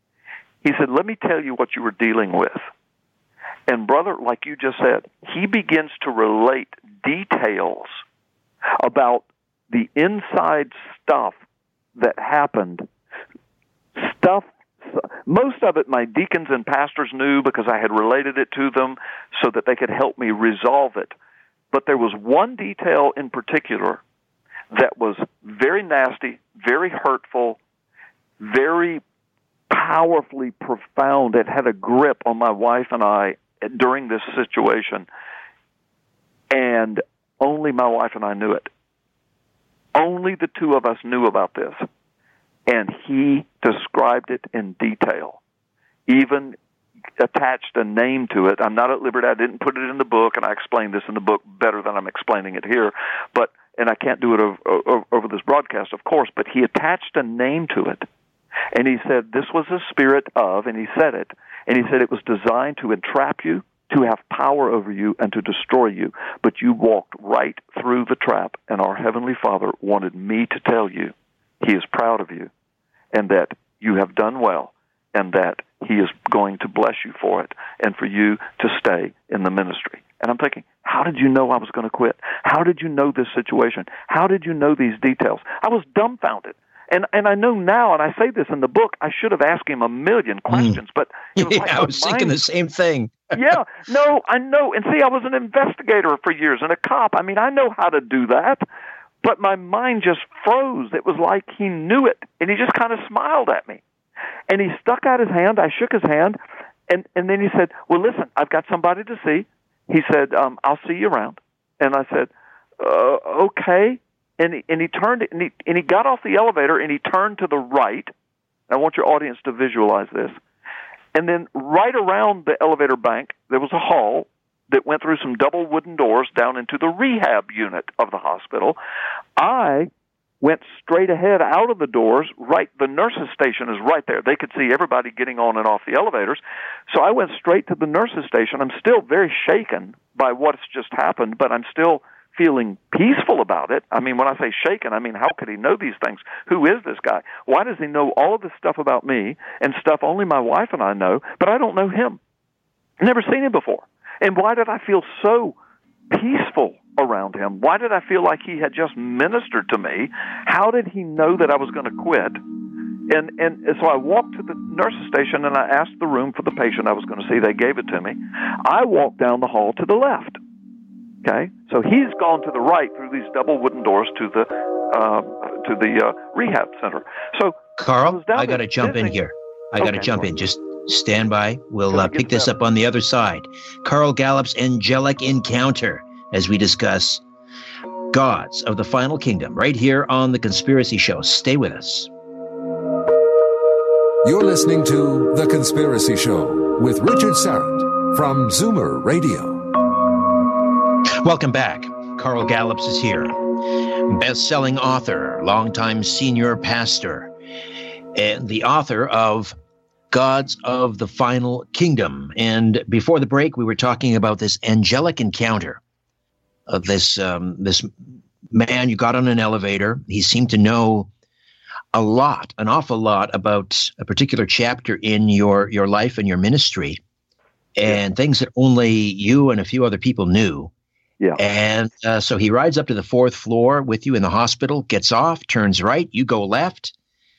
he said, let me tell you what you were dealing with. And brother, like you just said, he begins to relate details about the inside stuff that happened. Stuff, most of it my deacons and pastors knew because I had related it to them so that they could help me resolve it. But there was one detail in particular that was very nasty, very hurtful, very powerfully profound. It had a grip on my wife and I during this situation, and only my wife and I knew it. Only the two of us knew about this, and he described it in detail, even attached a name to it. I'm not at liberty. I didn't put it in the book, and I explained this in the book better than I'm explaining it here, but and I can't do it over, over, over this broadcast, of course, but he attached a name to it. And he said, this was the spirit of, and he said it, and he said it was designed to entrap you, to have power over you, and to destroy you. But you walked right through the trap, and our Heavenly Father wanted me to tell you he is proud of you, and that you have done well, and that he is going to bless you for it, and for you to stay in the ministry. And I'm thinking, how did you know I was going to quit? How did you know this situation? How did you know these details? I was dumbfounded. And and I know now, and I say this in the book, I should have asked him a million questions, mm. but it was yeah, like I was mind... thinking the same thing. yeah, no, I know. And see, I was an investigator for years and a cop. I mean, I know how to do that, but my mind just froze. It was like he knew it, and he just kind of smiled at me. And he stuck out his hand. I shook his hand, and, and then he said, well, listen, I've got somebody to see. He said, um, I'll see you around. And I said, uh, okay. And he, and he turned and he and he got off the elevator and he turned to the right. I want your audience to visualize this. And then right around the elevator bank, there was a hall that went through some double wooden doors down into the rehab unit of the hospital. I went straight ahead out of the doors. Right, the nurses' station is right there. They could see everybody getting on and off the elevators. So I went straight to the nurses' station. I'm still very shaken by what's just happened, but I'm still feeling peaceful about it. I mean, when I say shaken, I mean, how could he know these things? Who is this guy? Why does he know all of this stuff about me and stuff only my wife and I know, but I don't know him? I've never seen him before. And why did I feel so peaceful around him? Why did I feel like he had just ministered to me? How did he know that I was going to quit? And, and so I walked to the nurse's station and I asked the room for the patient I was going to see. They gave it to me. I walked down the hall to the left. Okay, so he's gone to the right through these double wooden doors to the uh, to the uh, rehab center. So, Carl, I, I got to jump in here. I got to okay, jump in. Just stand by. We'll uh, pick this up on the other side. Carl Gallup's Angelic Encounter as we discuss Gods of the Final Kingdom right here on The Conspiracy Show. Stay with us. You're listening to The Conspiracy Show with Richard Syrett from Zoomer Radio. Welcome back. Carl Gallups is here. Best-selling author, longtime senior pastor, and the author of Gods of the Final Kingdom. And before the break, we were talking about this angelic encounter of this um, this man. You got on an elevator. He seemed to know a lot, an awful lot about a particular chapter in your, your life and your ministry, and yeah. things that only you and a few other people knew. Yeah. And uh, so he rides up to the fourth floor with you in the hospital, gets off, turns right, you go left,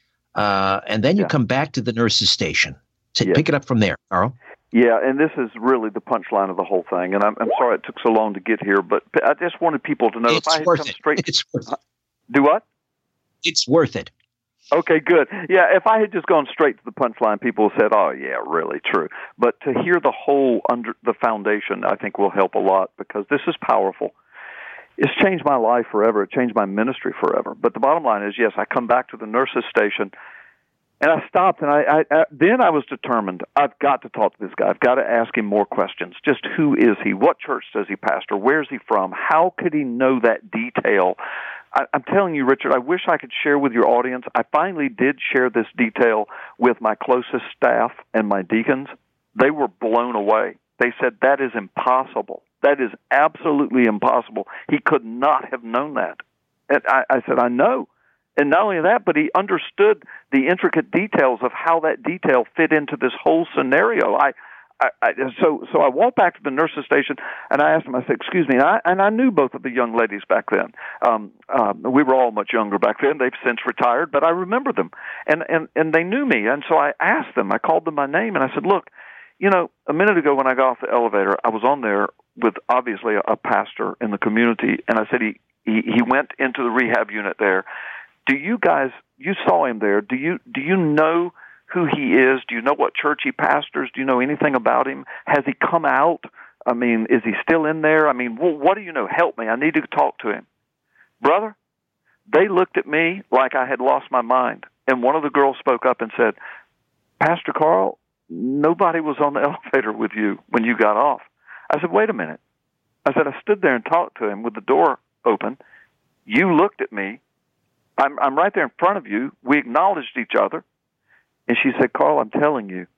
uh, and then you yeah. come back to the nurse's station. So yeah. Pick it up from there, Carl. Yeah, and this is really the punchline of the whole thing. And I'm, I'm sorry it took so long to get here, but I just wanted people to know it's if I had worth come it. straight. It's worth it. Do what? It's worth it. Okay, good. Yeah, if I had just gone straight to the punchline, people said, "Oh, yeah, really true." But to hear the whole under the foundation, I think will help a lot because this is powerful. It's changed my life forever. It changed my ministry forever. But the bottom line is, yes, I come back to the nurse's station, and I stopped, and I, I, I then I was determined. I've got to talk to this guy. I've got to ask him more questions. Just who is he? What church does he pastor? Where's he from? How could he know that detail? I, I'm telling you, Richard, I wish I could share with your audience. I finally did share this detail with my closest staff and my deacons. They were blown away. They said, that is impossible. That is absolutely impossible. He could not have known that. And I, I said, I know. And not only that, but he understood the intricate details of how that detail fit into this whole scenario. I, I, I so so I walked back to the nurse's station, and I asked him, I said, excuse me, and I, and I knew both of the young ladies back then. Um, um, we were all much younger back then. They've since retired, but I remember them. And, and, and they knew me, and so I asked them. I called them by name, and I said, look, you know, a minute ago when I got off the elevator, I was on there with obviously a, a pastor in the community, and I said he, he, he went into the rehab unit there. Do you guys, you saw him there, do you do you know who he is? Do you know what church he pastors? Do you know anything about him? Has he come out? I mean, is he still in there? I mean, well, what do you know? Help me. I need to talk to him. Brother, they looked at me like I had lost my mind. And one of the girls spoke up and said, Pastor Carl, nobody was on the elevator with you when you got off. I said, wait a minute. I said, I stood there and talked to him with the door open. You looked at me. I'm, I'm right there in front of you. We acknowledged each other. And she said, Carl, I'm telling you,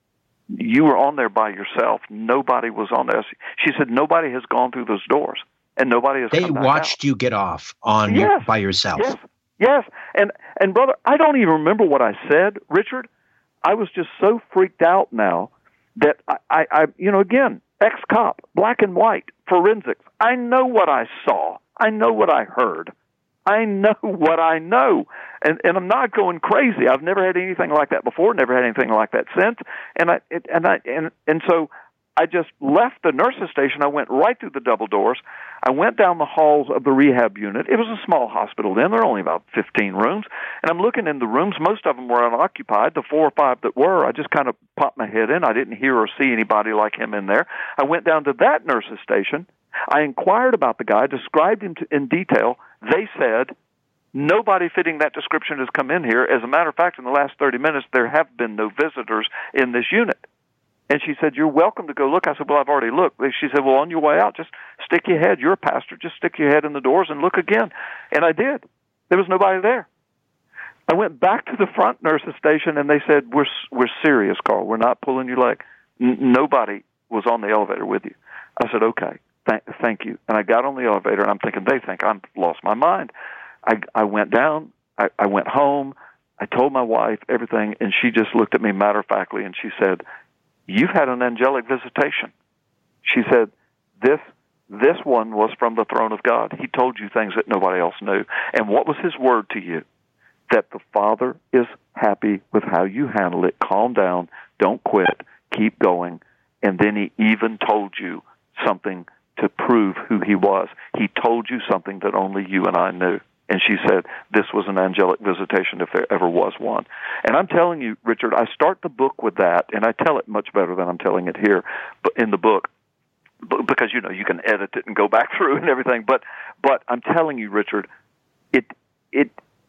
you were on there by yourself. Nobody was on there. She said, nobody has gone through those doors, and nobody has They come back watched out. you get off on yes. your, by yourself. Yes, yes. And, and, brother, I don't even remember what I said, Richard. I was just so freaked out now that I, I, I you know, again, ex-cop, black and white, forensics. I know what I saw. I know what I heard. I know what I know, and and I'm not going crazy. I've never had anything like that before. Never had anything like that since. And I it, and I and and so I just left the nurse's station. I went right through the double doors. I went down the halls of the rehab unit. It was a small hospital then. There were only about fifteen rooms, and I'm looking in the rooms. Most of them were unoccupied. The four or five that were, I just kind of popped my head in. I didn't hear or see anybody like him in there. I went down to that nurse's station. I inquired about the guy, described him to, in detail. They said, nobody fitting that description has come in here. As a matter of fact, in the last thirty minutes, there have been no visitors in this unit. And she said, you're welcome to go look. I said, well, I've already looked. She said, well, on your way out, just stick your head. You're a pastor. Just stick your head in the doors and look again. And I did. There was nobody there. I went back to the front nurse's station, and they said, we're we're serious, Carl. We're not pulling your leg. N- nobody was on the elevator with you. I said, okay. Thank, thank you. And I got on the elevator, and I'm thinking, they think I've lost my mind. I, I went down. I, I went home. I told my wife everything, and she just looked at me matter-of-factly, and she said, you've had an angelic visitation. She said, this this one was from the throne of God. He told you things that nobody else knew. And what was his word to you? That the Father is happy with how you handle it. Calm down. Don't quit. Keep going. And then he even told you something to prove who he was. He told you something that only you and I knew. And she said, this was an angelic visitation if there ever was one. And I'm telling you, Richard, I start the book with that, and I tell it much better than I'm telling it here but in the book, because, you know, you can edit it and go back through and everything. But but I'm telling you, Richard, it it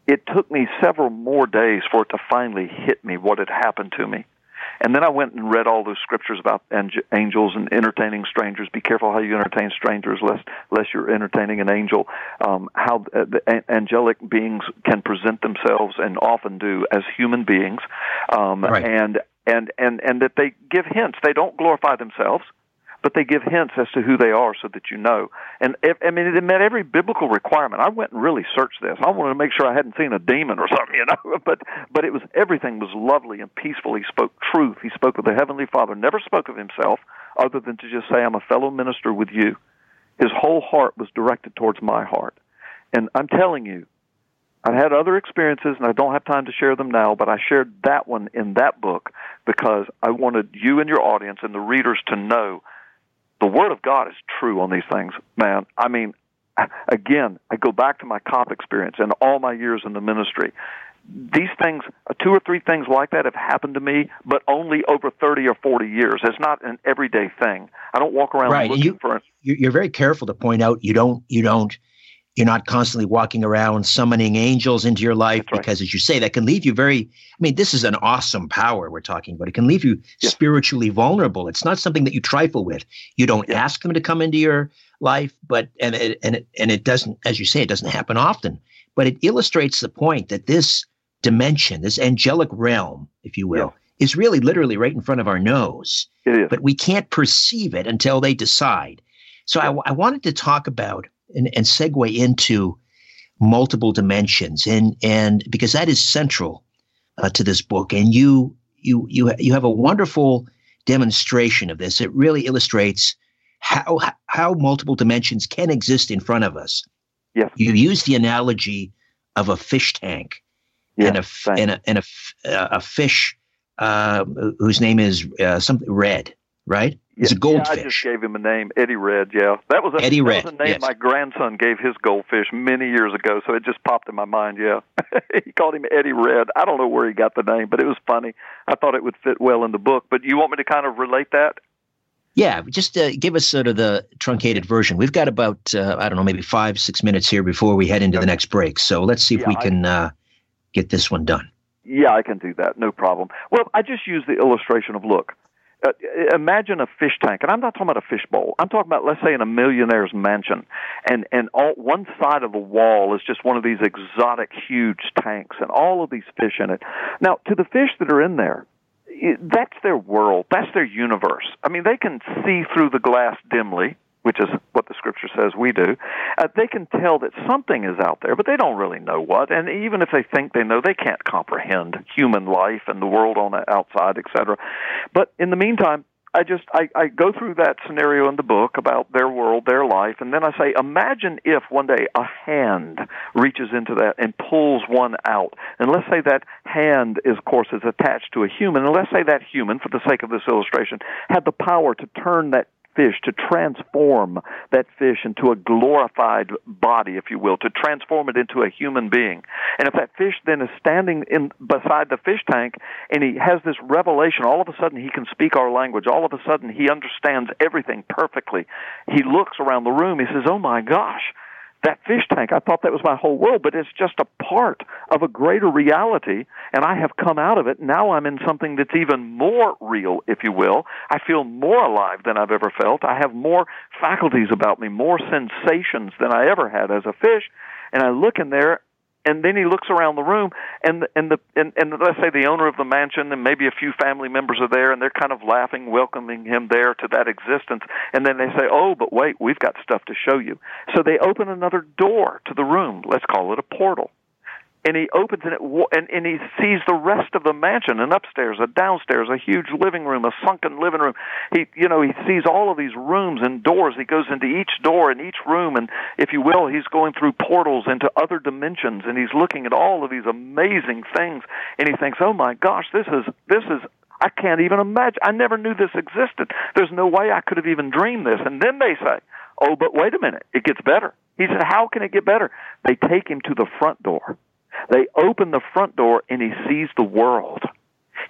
it took me several more days for it to finally hit me what had happened to me. And then I went and read all those scriptures about angels and entertaining strangers. Be careful how you entertain strangers, lest, lest you're entertaining an angel. Um, how the angelic beings can present themselves, and often do, as human beings, um, right. and and and and that they give hints. They don't glorify themselves, but they give hints as to who they are, so that you know. And if, I mean, it met every biblical requirement. I went and really searched this. I wanted to make sure I hadn't seen a demon or something, you know. But but it was everything was lovely and peaceful. He spoke truth. He spoke of the Heavenly Father. Never spoke of himself, other than to just say, "I'm a fellow minister with you." His whole heart was directed towards my heart. And I'm telling you, I've had other experiences, and I don't have time to share them now, but I shared that one in that book because I wanted you and your audience and the readers to know the Word of God is true on these things, man. I mean, again, I go back to my cop experience and all my years in the ministry. These things, two or three things like that have happened to me, but only over thirty or forty years. It's not an everyday thing. I don't walk around right. looking you, for it. You're very careful to point out you don't, you don't, you're not constantly walking around summoning angels into your life. That's because, right. as you say, that can leave you very, I mean, this is an awesome power we're talking about. It can leave you yeah. spiritually vulnerable. It's not something that you trifle with. You don't yeah. ask them to come into your life, but, and it, and it, and it doesn't, as you say, it doesn't happen often, but it illustrates the point that this dimension, this angelic realm, if you will, yeah. is really literally right in front of our nose. It is. But we can't perceive it until they decide. So I, I wanted to talk about and, and segue into multiple dimensions, and and because that is central uh, to this book, and you you you you have a wonderful demonstration of this. It really illustrates how how multiple dimensions can exist in front of us. Yes. You use the analogy of a fish tank, yes, and a and a and a, a fish uh, whose name is uh, something red, right? It's yeah, a goldfish. Yeah, I just gave him a name, Eddie Red. Yeah, that was a, Eddie that Red, was a name yes. my grandson gave his goldfish many years ago. So it just popped in my mind. Yeah, he called him Eddie Red. I don't know where he got the name, but it was funny. I thought it would fit well in the book. But you want me to kind of relate that? Yeah, just uh, give us sort of the truncated version. We've got about uh, I don't know, maybe five, six minutes here before we head into okay. the next break. So let's see if yeah, we can I, uh, get this one done. Yeah, I can do that. No problem. Well, I just used the illustration of look. Uh, imagine a fish tank, and I'm not talking about a fish bowl. I'm talking about, let's say, in a millionaire's mansion, and and all one side of the wall is just one of these exotic, huge tanks, and all of these fish in it. Now, to the fish that are in there, that's their world. That's their universe. I mean, they can see through the glass dimly, which is what the Scripture says we do. Uh, they can tell that something is out there, but they don't really know what. And even if they think they know, they can't comprehend human life and the world on the outside, et cetera. But in the meantime, I just I, I go through that scenario in the book about their world, their life, and then I say, imagine if one day a hand reaches into that and pulls one out. And let's say that hand, is, of course, is attached to a human. And let's say that human, for the sake of this illustration, had the power to turn that fish, to transform that fish into a glorified body, if you will, to transform it into a human being. And if that fish then is standing in beside the fish tank and he has this revelation, all of a sudden he can speak our language, all of a sudden he understands everything perfectly. He looks around the room, he says, oh my gosh, that fish tank, I thought that was my whole world, but it's just a part of a greater reality, and I have come out of it. Now I'm in something that's even more real, if you will. I feel more alive than I've ever felt. I have more faculties about me, more sensations than I ever had as a fish, and I look in there, and then he looks around the room, and the, and the and, and let's say the owner of the mansion and maybe a few family members are there, and they're kind of laughing, welcoming him there to that existence. And then they say, oh, but wait, we've got stuff to show you. So they open another door to the room. Let's call it a portal. And he opens it, and, and he sees the rest of the mansion, an upstairs, a downstairs, a huge living room, a sunken living room. He, you know, he sees all of these rooms and doors. He goes into each door and each room, and if you will, he's going through portals into other dimensions, and he's looking at all of these amazing things, and he thinks, oh my gosh, this is, this is, I can't even imagine. I never knew this existed. There's no way I could have even dreamed this. And then they say, oh, but wait a minute, it gets better. He said, how can it get better? They take him to the front door. They open the front door, and he sees the world.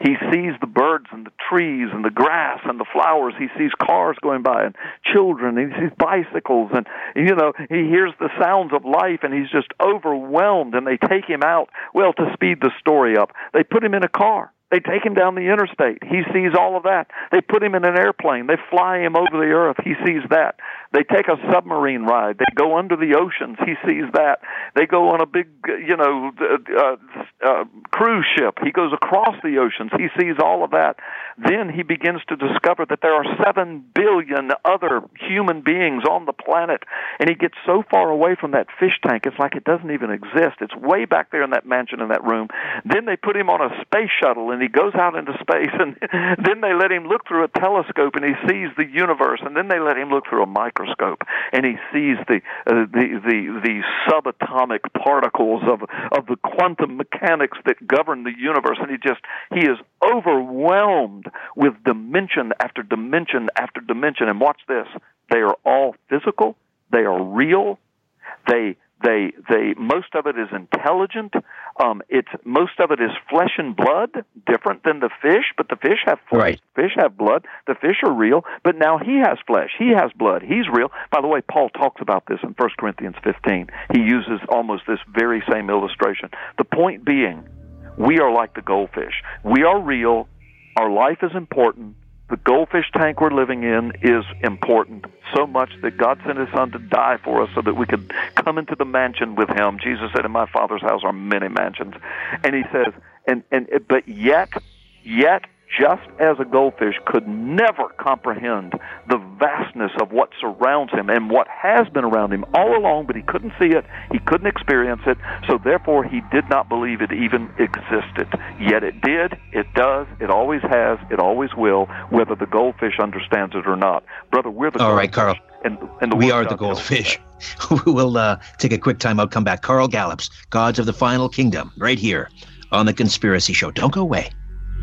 He sees the birds and the trees and the grass and the flowers. He sees cars going by and children. And he sees bicycles. And, you know, he hears the sounds of life, and he's just overwhelmed. And they take him out, well, to speed the story up, they put him in a car. They take him down the interstate. He sees all of that. They put him in an airplane. They fly him over the earth. He sees that. They take a submarine ride. They go under the oceans. He sees that. They go on a big, you know, uh, uh, cruise ship. He goes across the oceans. He sees all of that. Then he begins to discover that there are seven billion other human beings on the planet. And he gets so far away from that fish tank, it's like it doesn't even exist. It's way back there in that mansion, in that room. Then they put him on a space shuttle, and he goes out into space. And then they let him look through a telescope, and he sees the universe. And then they let him look through a microscope, and he sees the uh, the the the subatomic particles of of the quantum mechanics that govern the universe. And he just he is overwhelmed with dimension after dimension after dimension. And watch this: they are all physical. They are real. They They, they, most of it is intelligent. Um, it's most of it is flesh and blood, different than the fish. But the fish have flesh. Right. Fish have blood. The fish are real. But now he has flesh. He has blood. He's real. By the way, Paul talks about this in First Corinthians fifteen. He uses almost this very same illustration. The point being, we are like the goldfish. We are real. Our life is important. The goldfish tank we're living in is important, so much that God sent His Son to die for us so that we could come into the mansion with Him. Jesus said, in my Father's house are many mansions. And He says, and, and but yet, yet, just as a goldfish could never comprehend the vastness of what surrounds him and what has been around him all along, but he couldn't see it, he couldn't experience it, so therefore he did not believe it even existed. Yet it did, it does, it always has, it always will, whether the goldfish understands it or not. Brother, we're the all goldfish. right, Carl. And, and the we are the goldfish. We'll uh, take a quick time out, come back. Carl Gallups, Gods of the Final Kingdom, right here on The Conspiracy Show. Don't go away.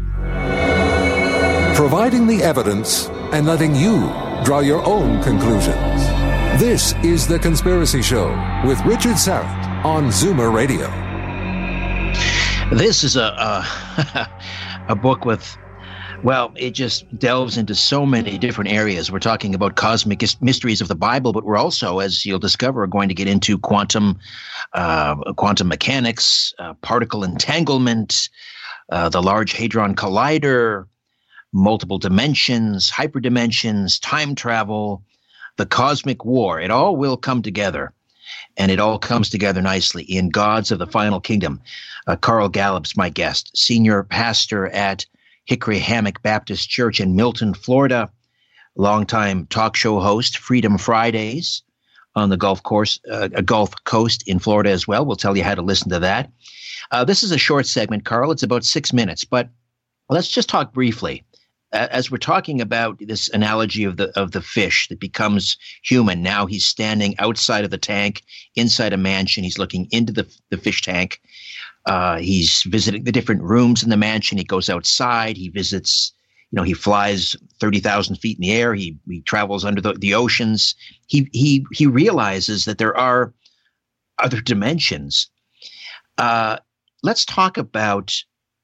Providing the evidence and letting you draw your own conclusions. This is The Conspiracy Show with Richard Syrett on Zoomer Radio. This is a, a, a book with, well, it just delves into so many different areas. We're talking about cosmic mysteries of the Bible, but we're also, as you'll discover, going to get into quantum, uh, quantum mechanics, uh, particle entanglement, uh, the Large Hadron Collider, multiple dimensions, hyperdimensions, time travel, the cosmic war. It all will come together, and it all comes together nicely in Gods of the Final Kingdom. Uh, Carl Gallup's my guest, senior pastor at Hickory Hammock Baptist Church in Milton, Florida, longtime talk show host, Freedom Fridays on the Gulf Coast, uh, Gulf Coast in Florida as well. We'll tell you how to listen to that. Uh, this is a short segment, Carl. It's about six minutes, but let's just talk briefly. As we're talking about this analogy of the of the fish that becomes human, now he's standing outside of the tank, inside a mansion. He's looking into the the fish tank. Uh, he's visiting the different rooms in the mansion. He goes outside. He visits, you know, he flies thirty thousand feet in the air. He he travels under the, the oceans. He he he realizes that there are other dimensions. Uh, let's talk about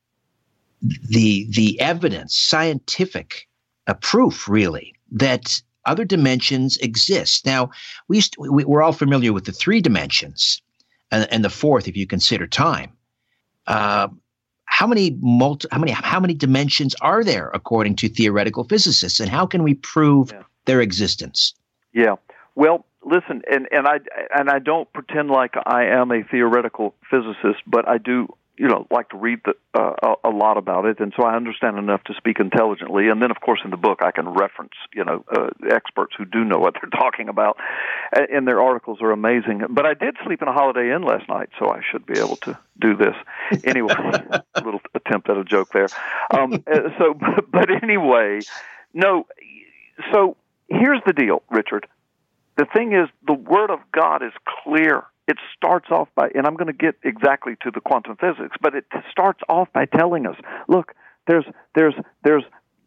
the the evidence, scientific uh, proof, really, that other dimensions exist. Now, we, used to, we we're all familiar with the three dimensions, and, and the fourth, if you consider time. Uh, how many multi, how many how many dimensions are there according to theoretical physicists, and how can we prove yeah. their existence? Yeah. Well, listen, and, and I and I don't pretend like I am a theoretical physicist, but I do, you know, like to read the, uh, a, a lot about it, and so I understand enough to speak intelligently. And then, of course, in the book, I can reference, you know, uh, experts who do know what they're talking about, and their articles are amazing. But I did sleep in a Holiday Inn last night, so I should be able to do this. Anyway, a little attempt at a joke there. Um, so, but, but anyway, no. So here's the deal, Richard. The thing is, the Word of God is clear. It starts off by, and I'm going to get exactly to the quantum physics, but it starts off by telling us, look, there's there's there's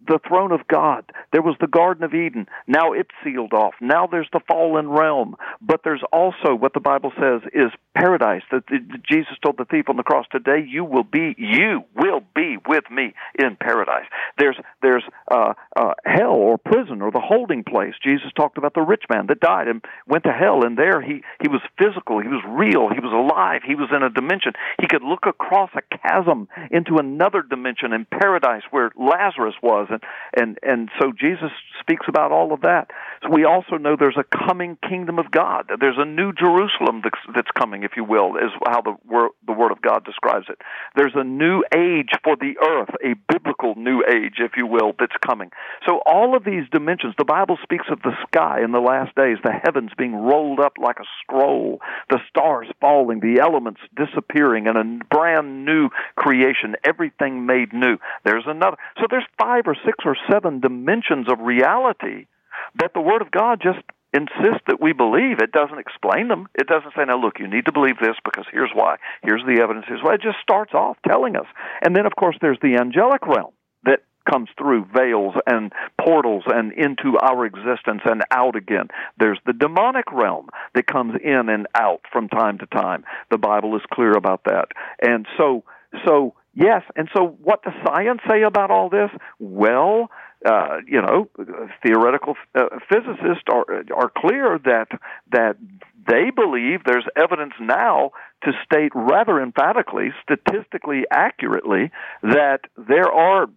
the throne of God. There was the Garden of Eden. Now it's sealed off. Now there's the fallen realm. But there's also what the Bible says is paradise. That Jesus told the thief on the cross, today you will be, you will be with me in paradise. There's there's uh, uh, hell or prison or the holding place. Jesus talked about the rich man that died and went to hell, and there he, he was physical, he was real, he was alive, he was in a dimension. He could look across a chasm into another dimension in paradise where Lazarus was, and, and, and so Jesus speaks about all of that. So we also know there's a coming kingdom of God. There's a new Jerusalem that's, that's coming, if you will, is how the word, the Word of God describes it. There's a new age for the earth, a biblical new age, if you will, that's coming. So all of these dimensions, the Bible speaks of the sky in the last days, the heavens being rolled up like a scroll, the stars falling, the elements disappearing, and a brand new creation, everything made new. There's another. So there's five or six or seven dimensions of reality that the Word of God just insists that we believe. It doesn't explain them. It doesn't say, now look, you need to believe this because here's why. Here's the evidence. Here's why. It just starts off telling us. And then, of course, there's the angelic realm that comes through veils and portals and into our existence and out again. There's the demonic realm that comes in and out from time to time. The Bible is clear about that. And so, so yes, and so what does science say about all this? Well, uh, you know, theoretical uh, physicists are are clear that that they believe there's evidence now to state rather emphatically, statistically accurately, that there are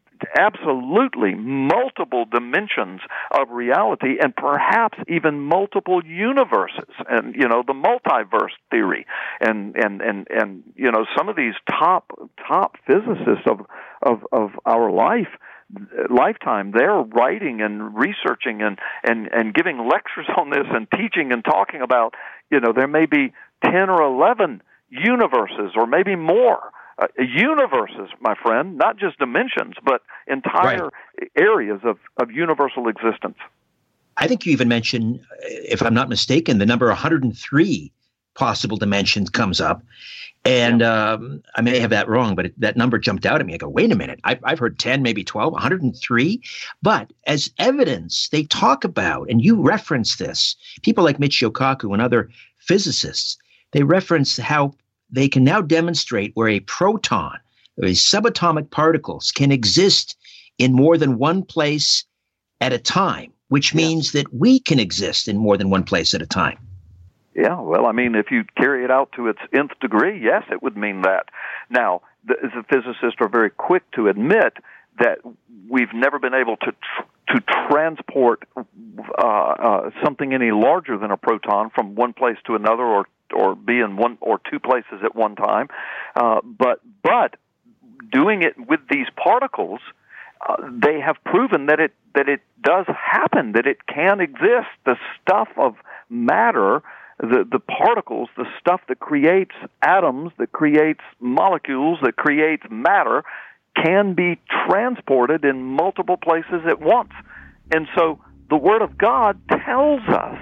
absolutely multiple dimensions of reality and perhaps even multiple universes, and you know the multiverse theory, and and and and you know some of these top top physicists of of of our life lifetime, they're writing and researching and and and giving lectures on this and teaching and talking about, you know, there may be ten or eleven universes or maybe more. Uh, universes, my friend, not just dimensions, but entire right. areas of, of universal existence. I think you even mentioned, if I'm not mistaken, the number one hundred three possible dimensions comes up. And yeah. um, I may have that wrong, but it, that number jumped out at me. I go, wait a minute, I've, I've heard ten, maybe twelve, one hundred three. But as evidence, they talk about, and you reference this, people like Michio Kaku and other physicists, they reference how they can now demonstrate where a proton, or subatomic particles, can exist in more than one place at a time, which means yeah. that we can exist in more than one place at a time. Yeah, well, I mean, if you carry it out to its nth degree, yes, it would mean that. Now, the, the physicists are very quick to admit that we've never been able to tr- to transport uh, uh, something any larger than a proton from one place to another, or or be in one or two places at one time. Uh, but but doing it with these particles, uh, they have proven that it that it does happen, that it can exist. The stuff of matter, the the particles, the stuff that creates atoms, that creates molecules, that creates matter, can be transported in multiple places at once. And so the Word of God tells us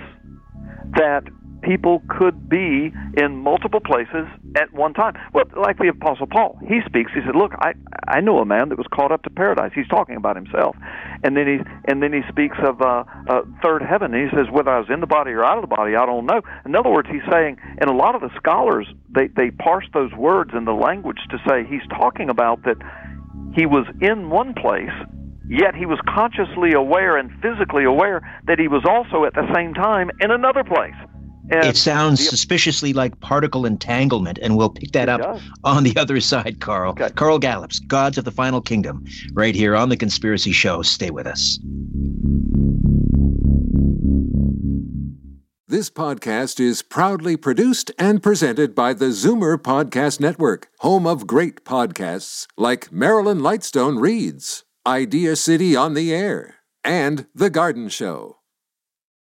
that people could be in multiple places at one time. Well, like the Apostle Paul, he speaks. He said, "Look, I I know a man that was caught up to paradise." He's talking about himself, and then he and then he speaks of uh, uh, third heaven. And he says, "Whether I was in the body or out of the body, I don't know." In other words, he's saying, and a lot of the scholars they they parse those words in the language to say he's talking about that he was in one place, yet he was consciously aware and physically aware that he was also at the same time in another place. And it sounds the, suspiciously like particle entanglement, and we'll pick that up does. on the other side, Carl. Okay. Carl Gallups, Gods of the Final Kingdom, right here on The Conspiracy Show. Stay with us. This podcast is proudly produced and presented by the Zoomer Podcast Network, home of great podcasts like Marilyn Lightstone Reads, Idea City on the Air, and The Garden Show.